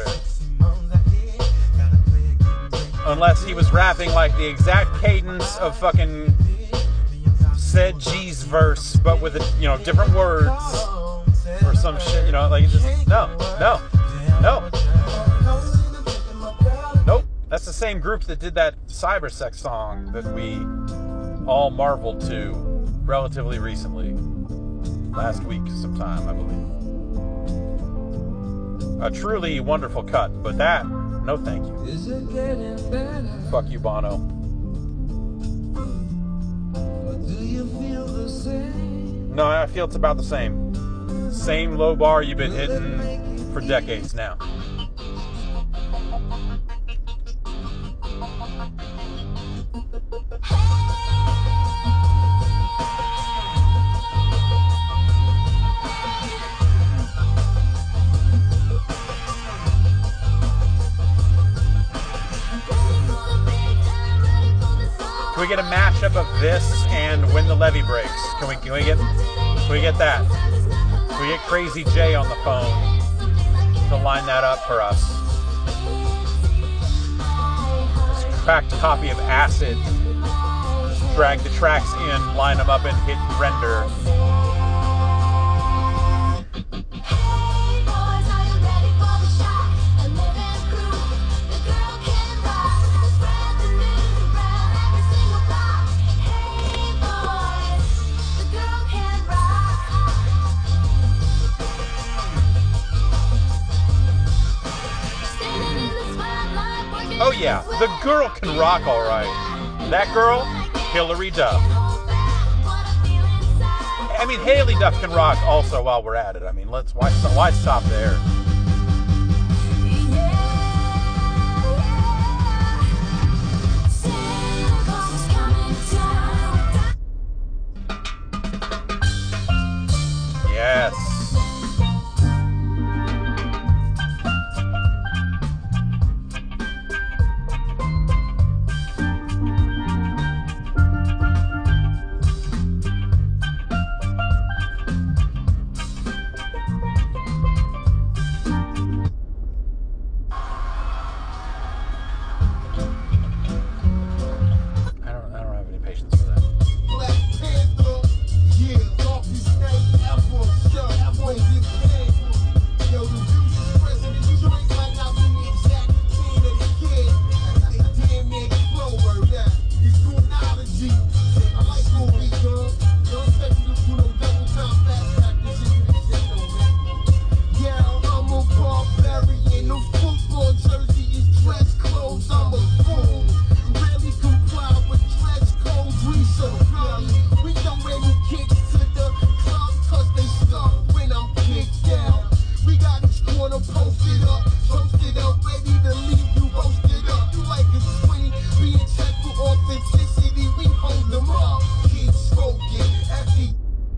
unless he was rapping like the exact cadence of fucking Said G's verse, but with different words or some shit. Like just no. Nope. That's the same group that did that Cybersex song that we all marveled to relatively recently. Last week sometime, I believe. A truly wonderful cut, but that, no thank you. Is it getting better? Fuck you, Bono. Or do you feel the same? No, I feel it's about the same. Same low bar you've been hitting for decades now. Can we get a mashup of this and When the Levee Breaks? Can we get that? Can we get Crazy J on the phone to line that up for us? This cracked copy of Acid. Just drag the tracks in, line them up, and hit render. yeah, the girl can rock all right. That girl, Hilary Duff. I mean, Haley Duff can rock also while we're at it. I mean, why stop there? Yes. I don't have any patience for that. Black Panther, yeah, darkest night ever. Shut boys in bed. Yo, the juice president joint might not be the exact king of the kid. They damn near flow word that. It's chronology. I like cool beat, girl. Don't expect you to do no double time fast track this shit. No, man. Yeah, I'm a barbarian. No football jersey is dress clothes. I'm a fool. Rarely comply with dress codes. We so bloody. We don't any kicks to the club cause they stop when I'm kicked down. We got each corner posted up, ready to leave you roasted up. You like a 20, being checked for authenticity. We hold them up. Keep smoking. After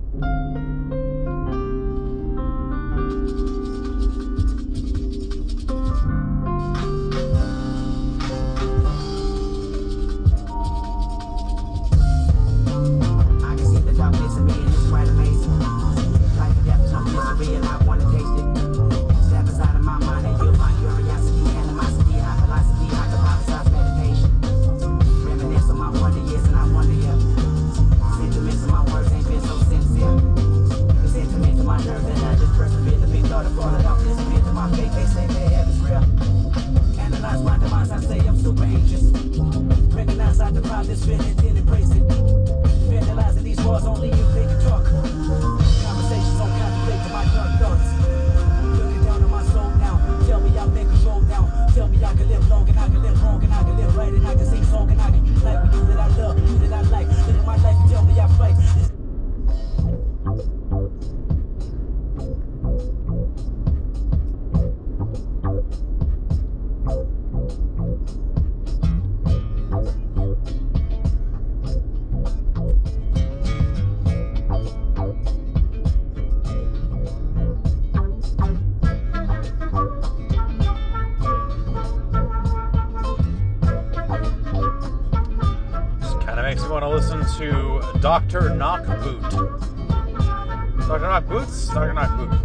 I can see the darkness in me and it's quite amazing. Life and death is no misery and I wanna taste it. Step aside of my mind and you'll find curiosity, animosity, high philosophy, high hypothesize meditation. Reminisce on my wonder years and I wonder if sentiments of my words ain't been so sincere. The sentiment to my nerves and I just persevere. The big thought of falling off disappear to my fate. They say their heaven's real. Analyze my demise, I say I'm super anxious. Recognize I deprive this feeling, then embrace it. Vandalizing these walls, only you they can talk. Conversations don't contemplate to my dark thoughts. Looking down on my soul now. Tell me I'll make a roll down. Tell me I can live long and I can live wrong and I can live right and I can sing song and I can use life with you that I love, you that I like. Live my life and tell me I fight. Kind of makes me want to listen to Dr. Knockboot. Dr. Knockboots? Dr. Knockboot.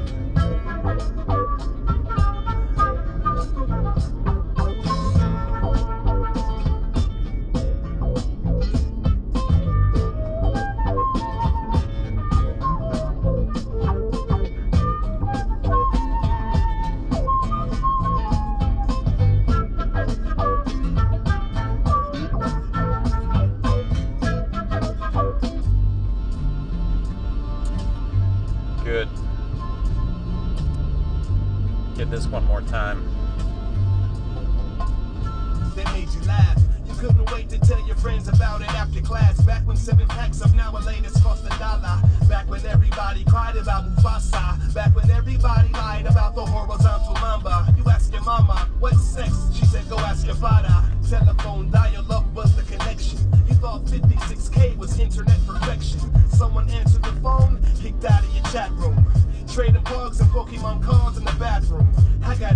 Good. Get this one more time. That made you laugh. You couldn't wait to tell your friends about it after class. Back when 7 packs of now and latest cost $1. Back when everybody cried about Mufasa. Back when everybody lied about the horizontal mamba. You ask your mama, what's sex? She said, go ask your father. Telephone dial-up was the connection. You thought 56K was internet perfection. Someone answered the phone, kicked out of your chat room. Trading plugs and Pokemon cards in the bathroom. I got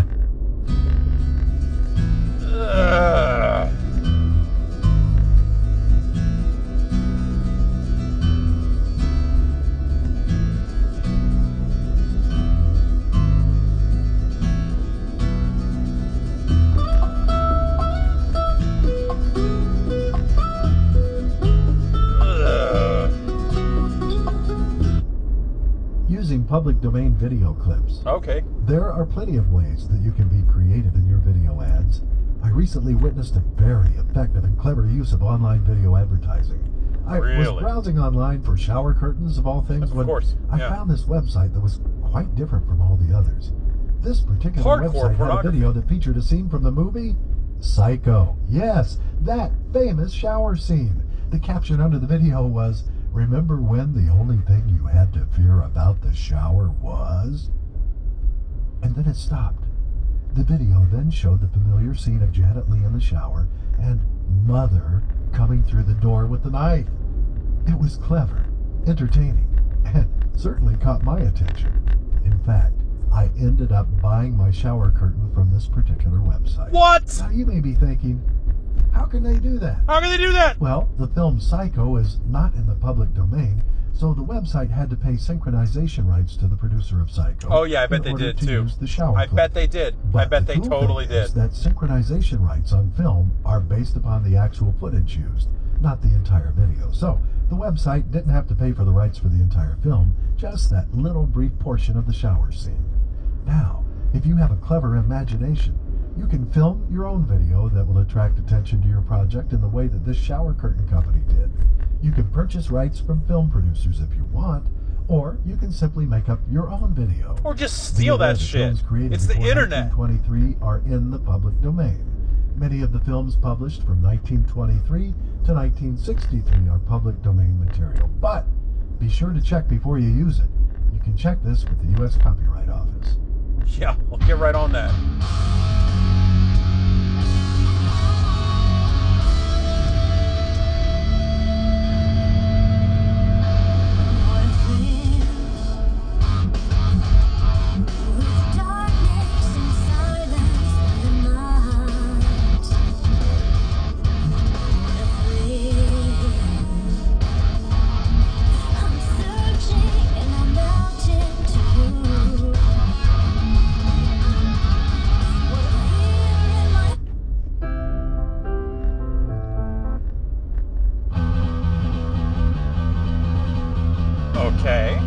Using public domain video clips. Okay. There are plenty of ways that you can be creative in your video ads. I recently witnessed a very effective and clever use of online video advertising. I was browsing online for shower curtains of all things when I found this website that was quite different from all the others. This particular website had a video that featured a scene from the movie Psycho. Yes, that famous shower scene. The caption under the video was, "Remember when the only thing you had to fear about the shower was?" And then it stopped. The video then showed the familiar scene of Janet Leigh in the shower and Mother coming through the door with the knife. It was clever, entertaining, and certainly caught my attention. In fact, I ended up buying my shower curtain from this particular website. What? Now you may be thinking, how can they do that? How can they do that? Well, the film Psycho is not in the public domain, so the website had to pay synchronization rights to the producer of Psycho. Oh yeah, I bet they did too. I bet they did. I bet they totally did. That synchronization rights on film are based upon the actual footage used, not the entire video. So the website didn't have to pay for the rights for the entire film, just that little brief portion of the shower scene. Now, if you have a clever imagination, you can film your own video that will attract attention to your project in the way that this shower curtain company did. You can purchase rights from film producers if you want, or you can simply make up your own video. Or just steal that shit. It's the internet. 1923 are in the public domain. Many of the films published from 1923 to 1963 are public domain material, but be sure to check before you use it. You can check this with the U.S. Copyright Office. Yeah, I'll get right on that. Okay.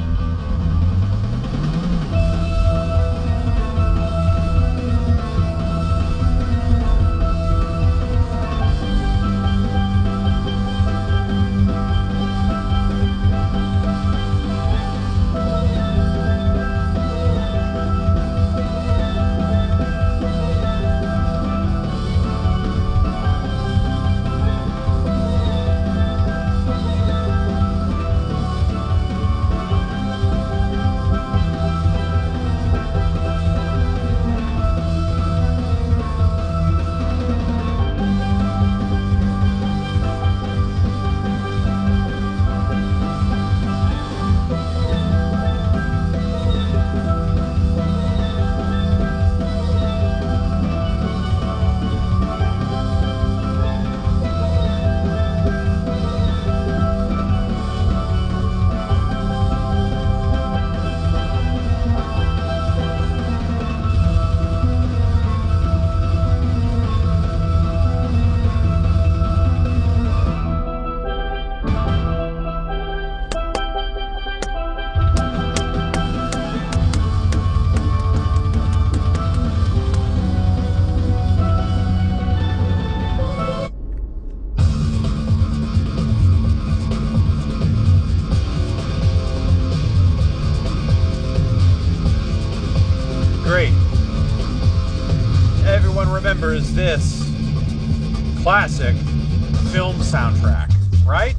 Great. Everyone remembers this classic film soundtrack, right?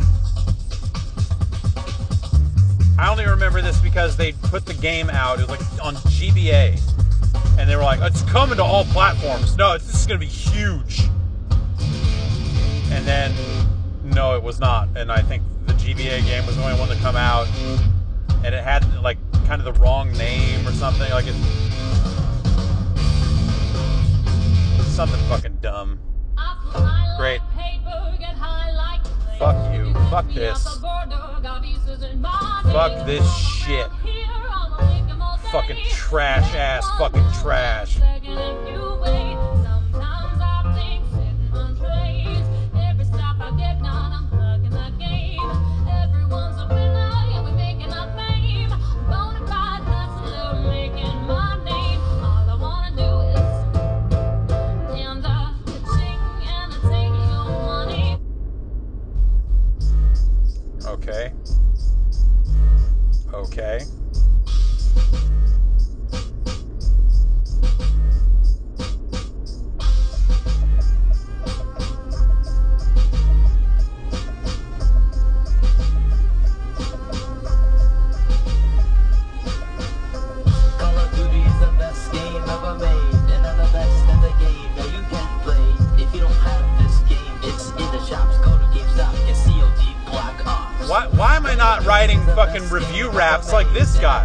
I only remember this because they put the game out. It was like on GBA. And they were like, it's coming to all platforms. No, this is going to be huge. And then, no, it was not. And I think the GBA game was the only one to come out. And it had, like, kind of the wrong name or something. Like, it... something fucking dumb. Great. Fuck you. Fuck this. Fuck this shit. Fucking trash ass fucking trash. Okay. Okay. not writing fucking review raps like this guy.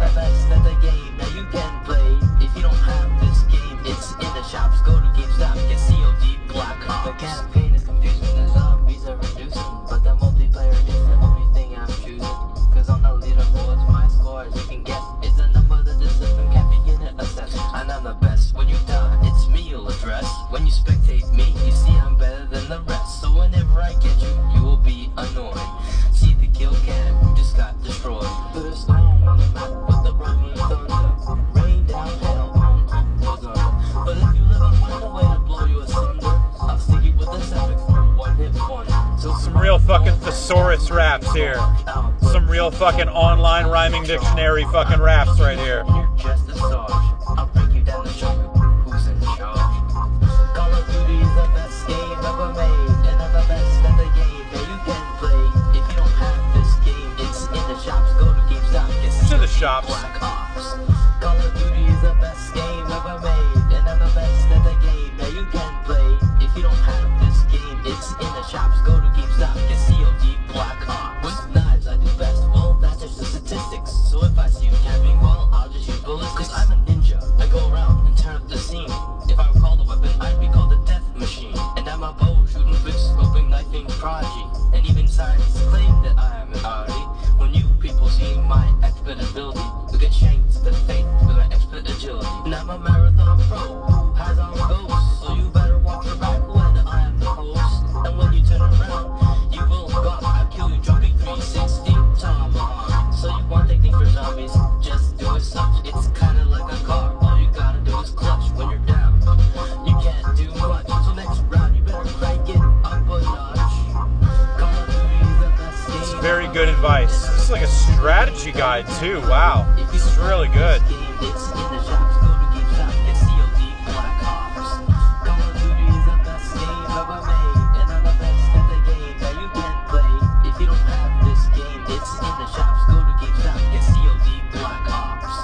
You can play. If you don't have this game, it's in the shops. Go to GameStop, get COD Black Ops. The campaign is confusing, the zombies are reducing, but the multiplayer is the only thing I'm choosing. Cause on the leaderboards, my score, as you can guess, is a number that the system can't begin to assess. And I'm the best. When you die, it's me you'll address. When you spectate me, you see I'm better than the rest. So whenever I get you, you will be annoyed. See the kill cam, you just got destroyed. Put a stone on the map with the rolling thunder. Rain down hell on the gun. But if you live, I'll find a way to blow you asunder. I'll stick you with a septic for one hit wonder. So Some real fucking thesaurus raps here. Some real fucking online rhyming dictionary fucking raps right here. you're just a sarge. I'll break you down to show you who's in charge. Call of Duty is the best game ever made, and I'm the best at the game that you can play. If you don't have this game, it's in the shops. Go to GameStop, get To the shops. Black Ops. Call of Duty is the best game ever made, and I'm the best at the game that you can play. If you don't have this game, it's in the shops. Go to GameStop, get COD Black Ops. With knives, I do best. Well, that's just the statistics. So if I see you camping, well, I'll just use ballistics. Cause I'm a ninja. I go around and turn up the scene. If I recall the weapon, I'd be called the Death Machine. And I'm a bow shooting, quick scoping, knifing prodigy. And even scientists claim that I am an oddity. When you people see my expert ability, you get shanked to the face with my expert agility. And I'm a marathon pro who has on ghosts. So you better watch your back when I am the host. And when you turn around, you will gawk. I'll kill you jumping 360 tomahawk. So you want to think for zombies, just do it such. It's kinda like a car, all you gotta do is clutch when you're down. You can't do much, so next round you better crank it up a notch. Call of Duty is the best game. It's very good advice. This is like a strategy guide too. Wow. This is really good. It's in the shops, go to GameStop, get COD Black Ops. Call of Duty is the best game ever made, and I'm the best at the game that you can play. If you don't have this game, it's in the shops, go to GameStop, get COD Black Ops.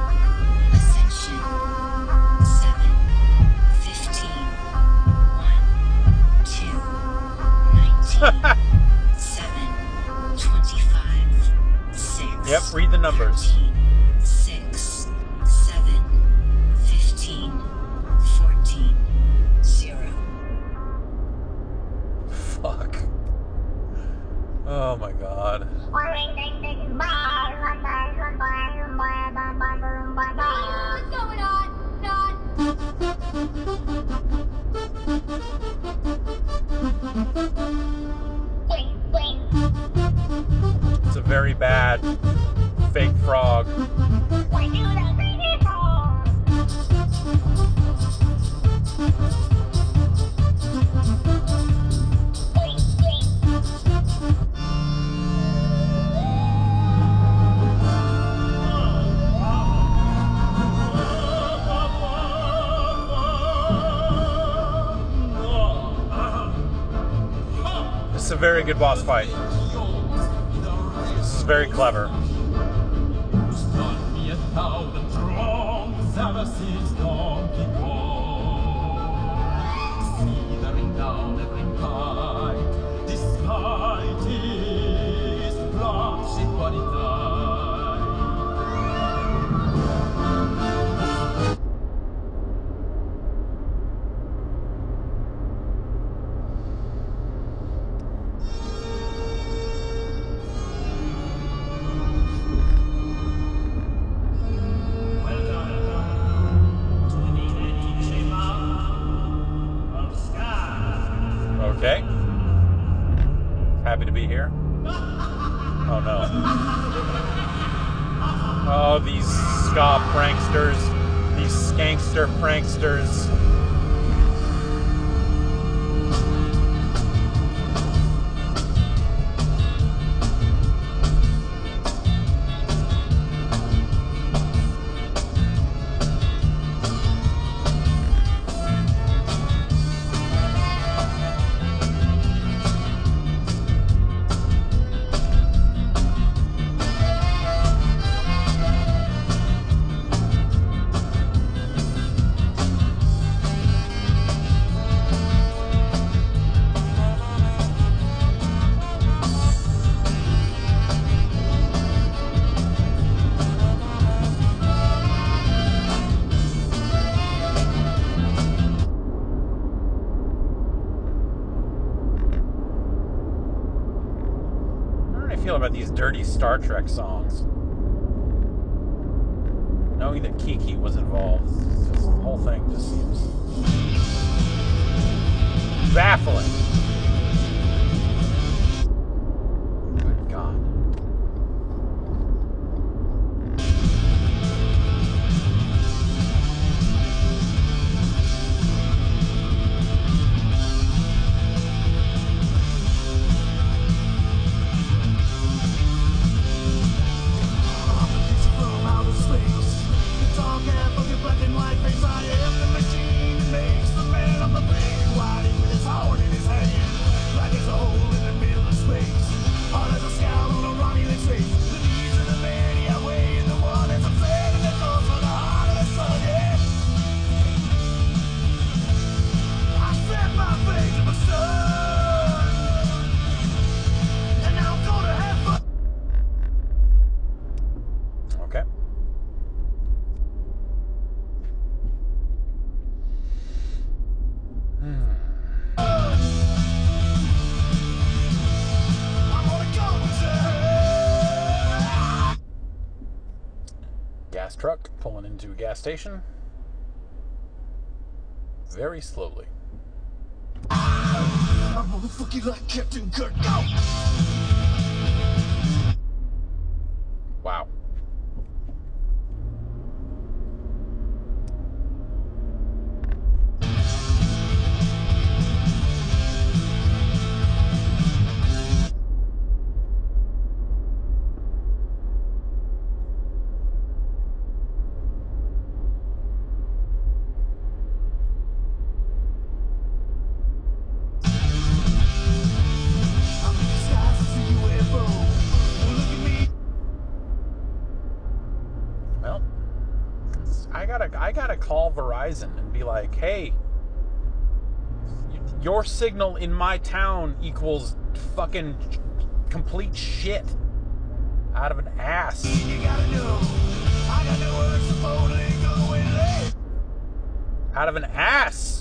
Ascension 7, 15, 1, 2, 19, 7, 25, 6. Yep, read the numbers. 6, 7, 15, 14, 0. Fuck. Oh my god. What's going on? It's a very bad fake frog. This is a very good boss fight. This is very clever. Okay. Happy to be here. Oh no. Oh, these ska pranksters. These skankster pranksters. dirty Star Trek songs. Knowing that Kiki was involved, this whole thing just seems baffling. Good God. Okay. Gas truck pulling into a gas station very slowly. I'm motherfucking like Captain Kirk. Go! Wow. Well, I gotta call Verizon and be like, hey, your signal in my town equals fucking complete shit out of an ass. Out of an ass.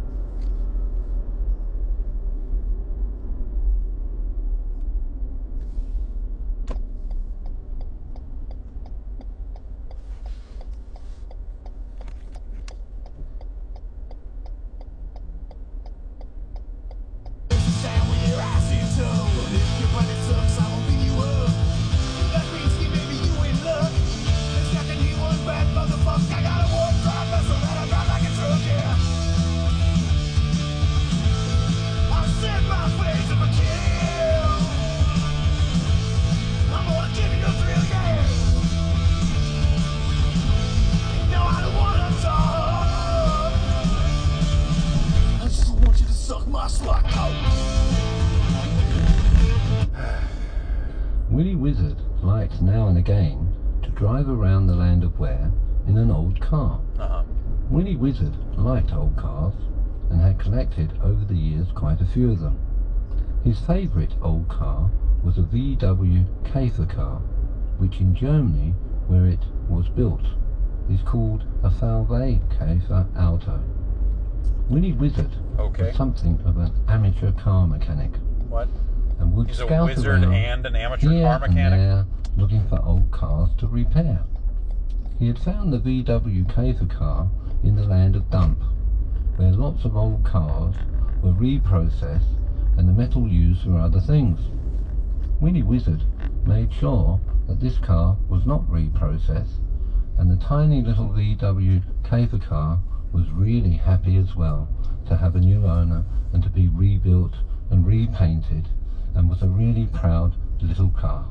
Willy Wizard likes now and again to drive around the land of Ware in an old car. Willy Wizard liked old cars and had collected over the years quite a few of them. His favourite old car was a VW Käfer car, which in Germany, where it was built, is called a VW Käfer Auto. Willy Wizard was something of an amateur car mechanic. What? And would He's a scout wizard around and an amateur here car mechanic? and there, looking for old cars to repair. He had found the VW Käfer car in the land of Dump, where lots of old cars were reprocessed and the metal used for other things. Willy Wizard made sure that this car was not reprocessed, and the tiny little VW Käfer car was really happy as well to have a new owner and to be rebuilt and repainted, and was a really proud little car.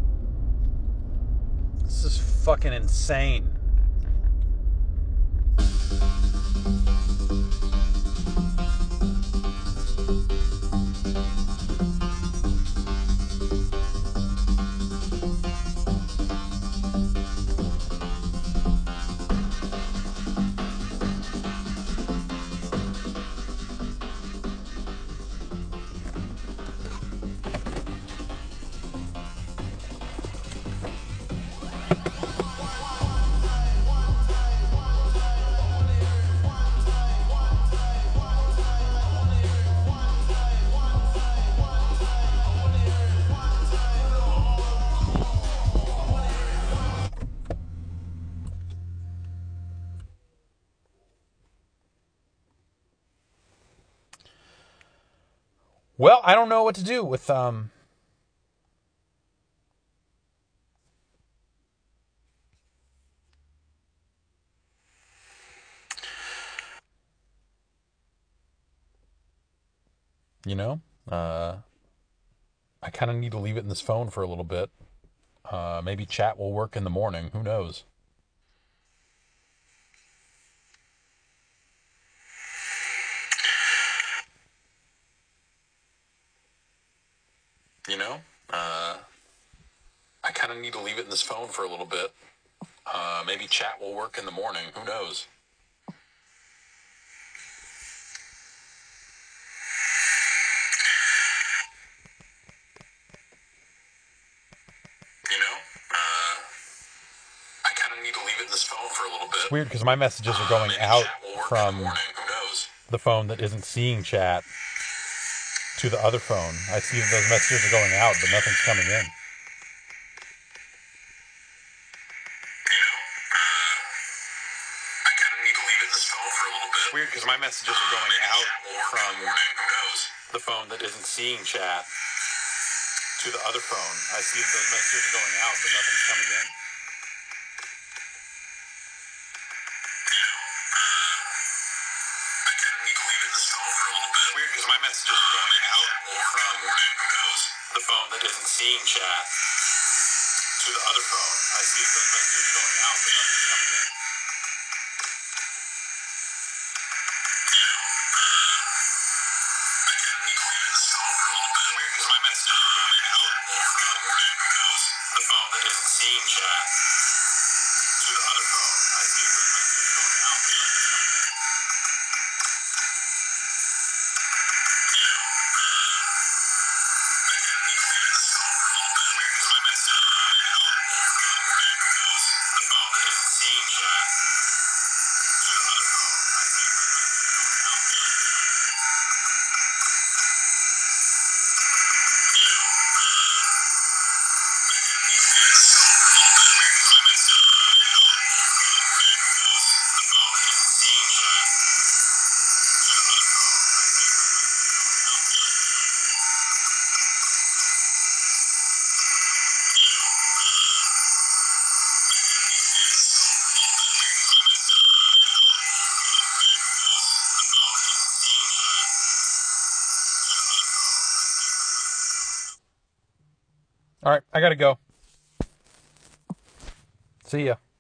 This is fucking insane. Well, I don't know what to do with you know, I kind of need to leave it in this phone for a little bit. Maybe chat will work in the morning. Who knows? You know, I kind of need to leave it in this phone for a little bit. Maybe chat will work in the morning. Who knows? You know, I kind of need to leave it in this phone for a little bit. It's weird because my messages are going out from the phone that isn't seeing chat to the other phone. I see that those messages are going out, but nothing's coming in. It's weird because my messages are going out from the phone that isn't seeing chat to the other phone. I see that those messages are going out, but nothing's coming in. It's weird because my messages are going out from the phone that isn't seeing chat to the other phone. I see that those messages are going out, but nothing's coming in. The phone that isn't seeing chat to the other phone. I see those messages going out, but nothing's coming in. The phone that isn't seeing chat to the other phone. I see those messages going out, but nothing's All right, I gotta go. See ya.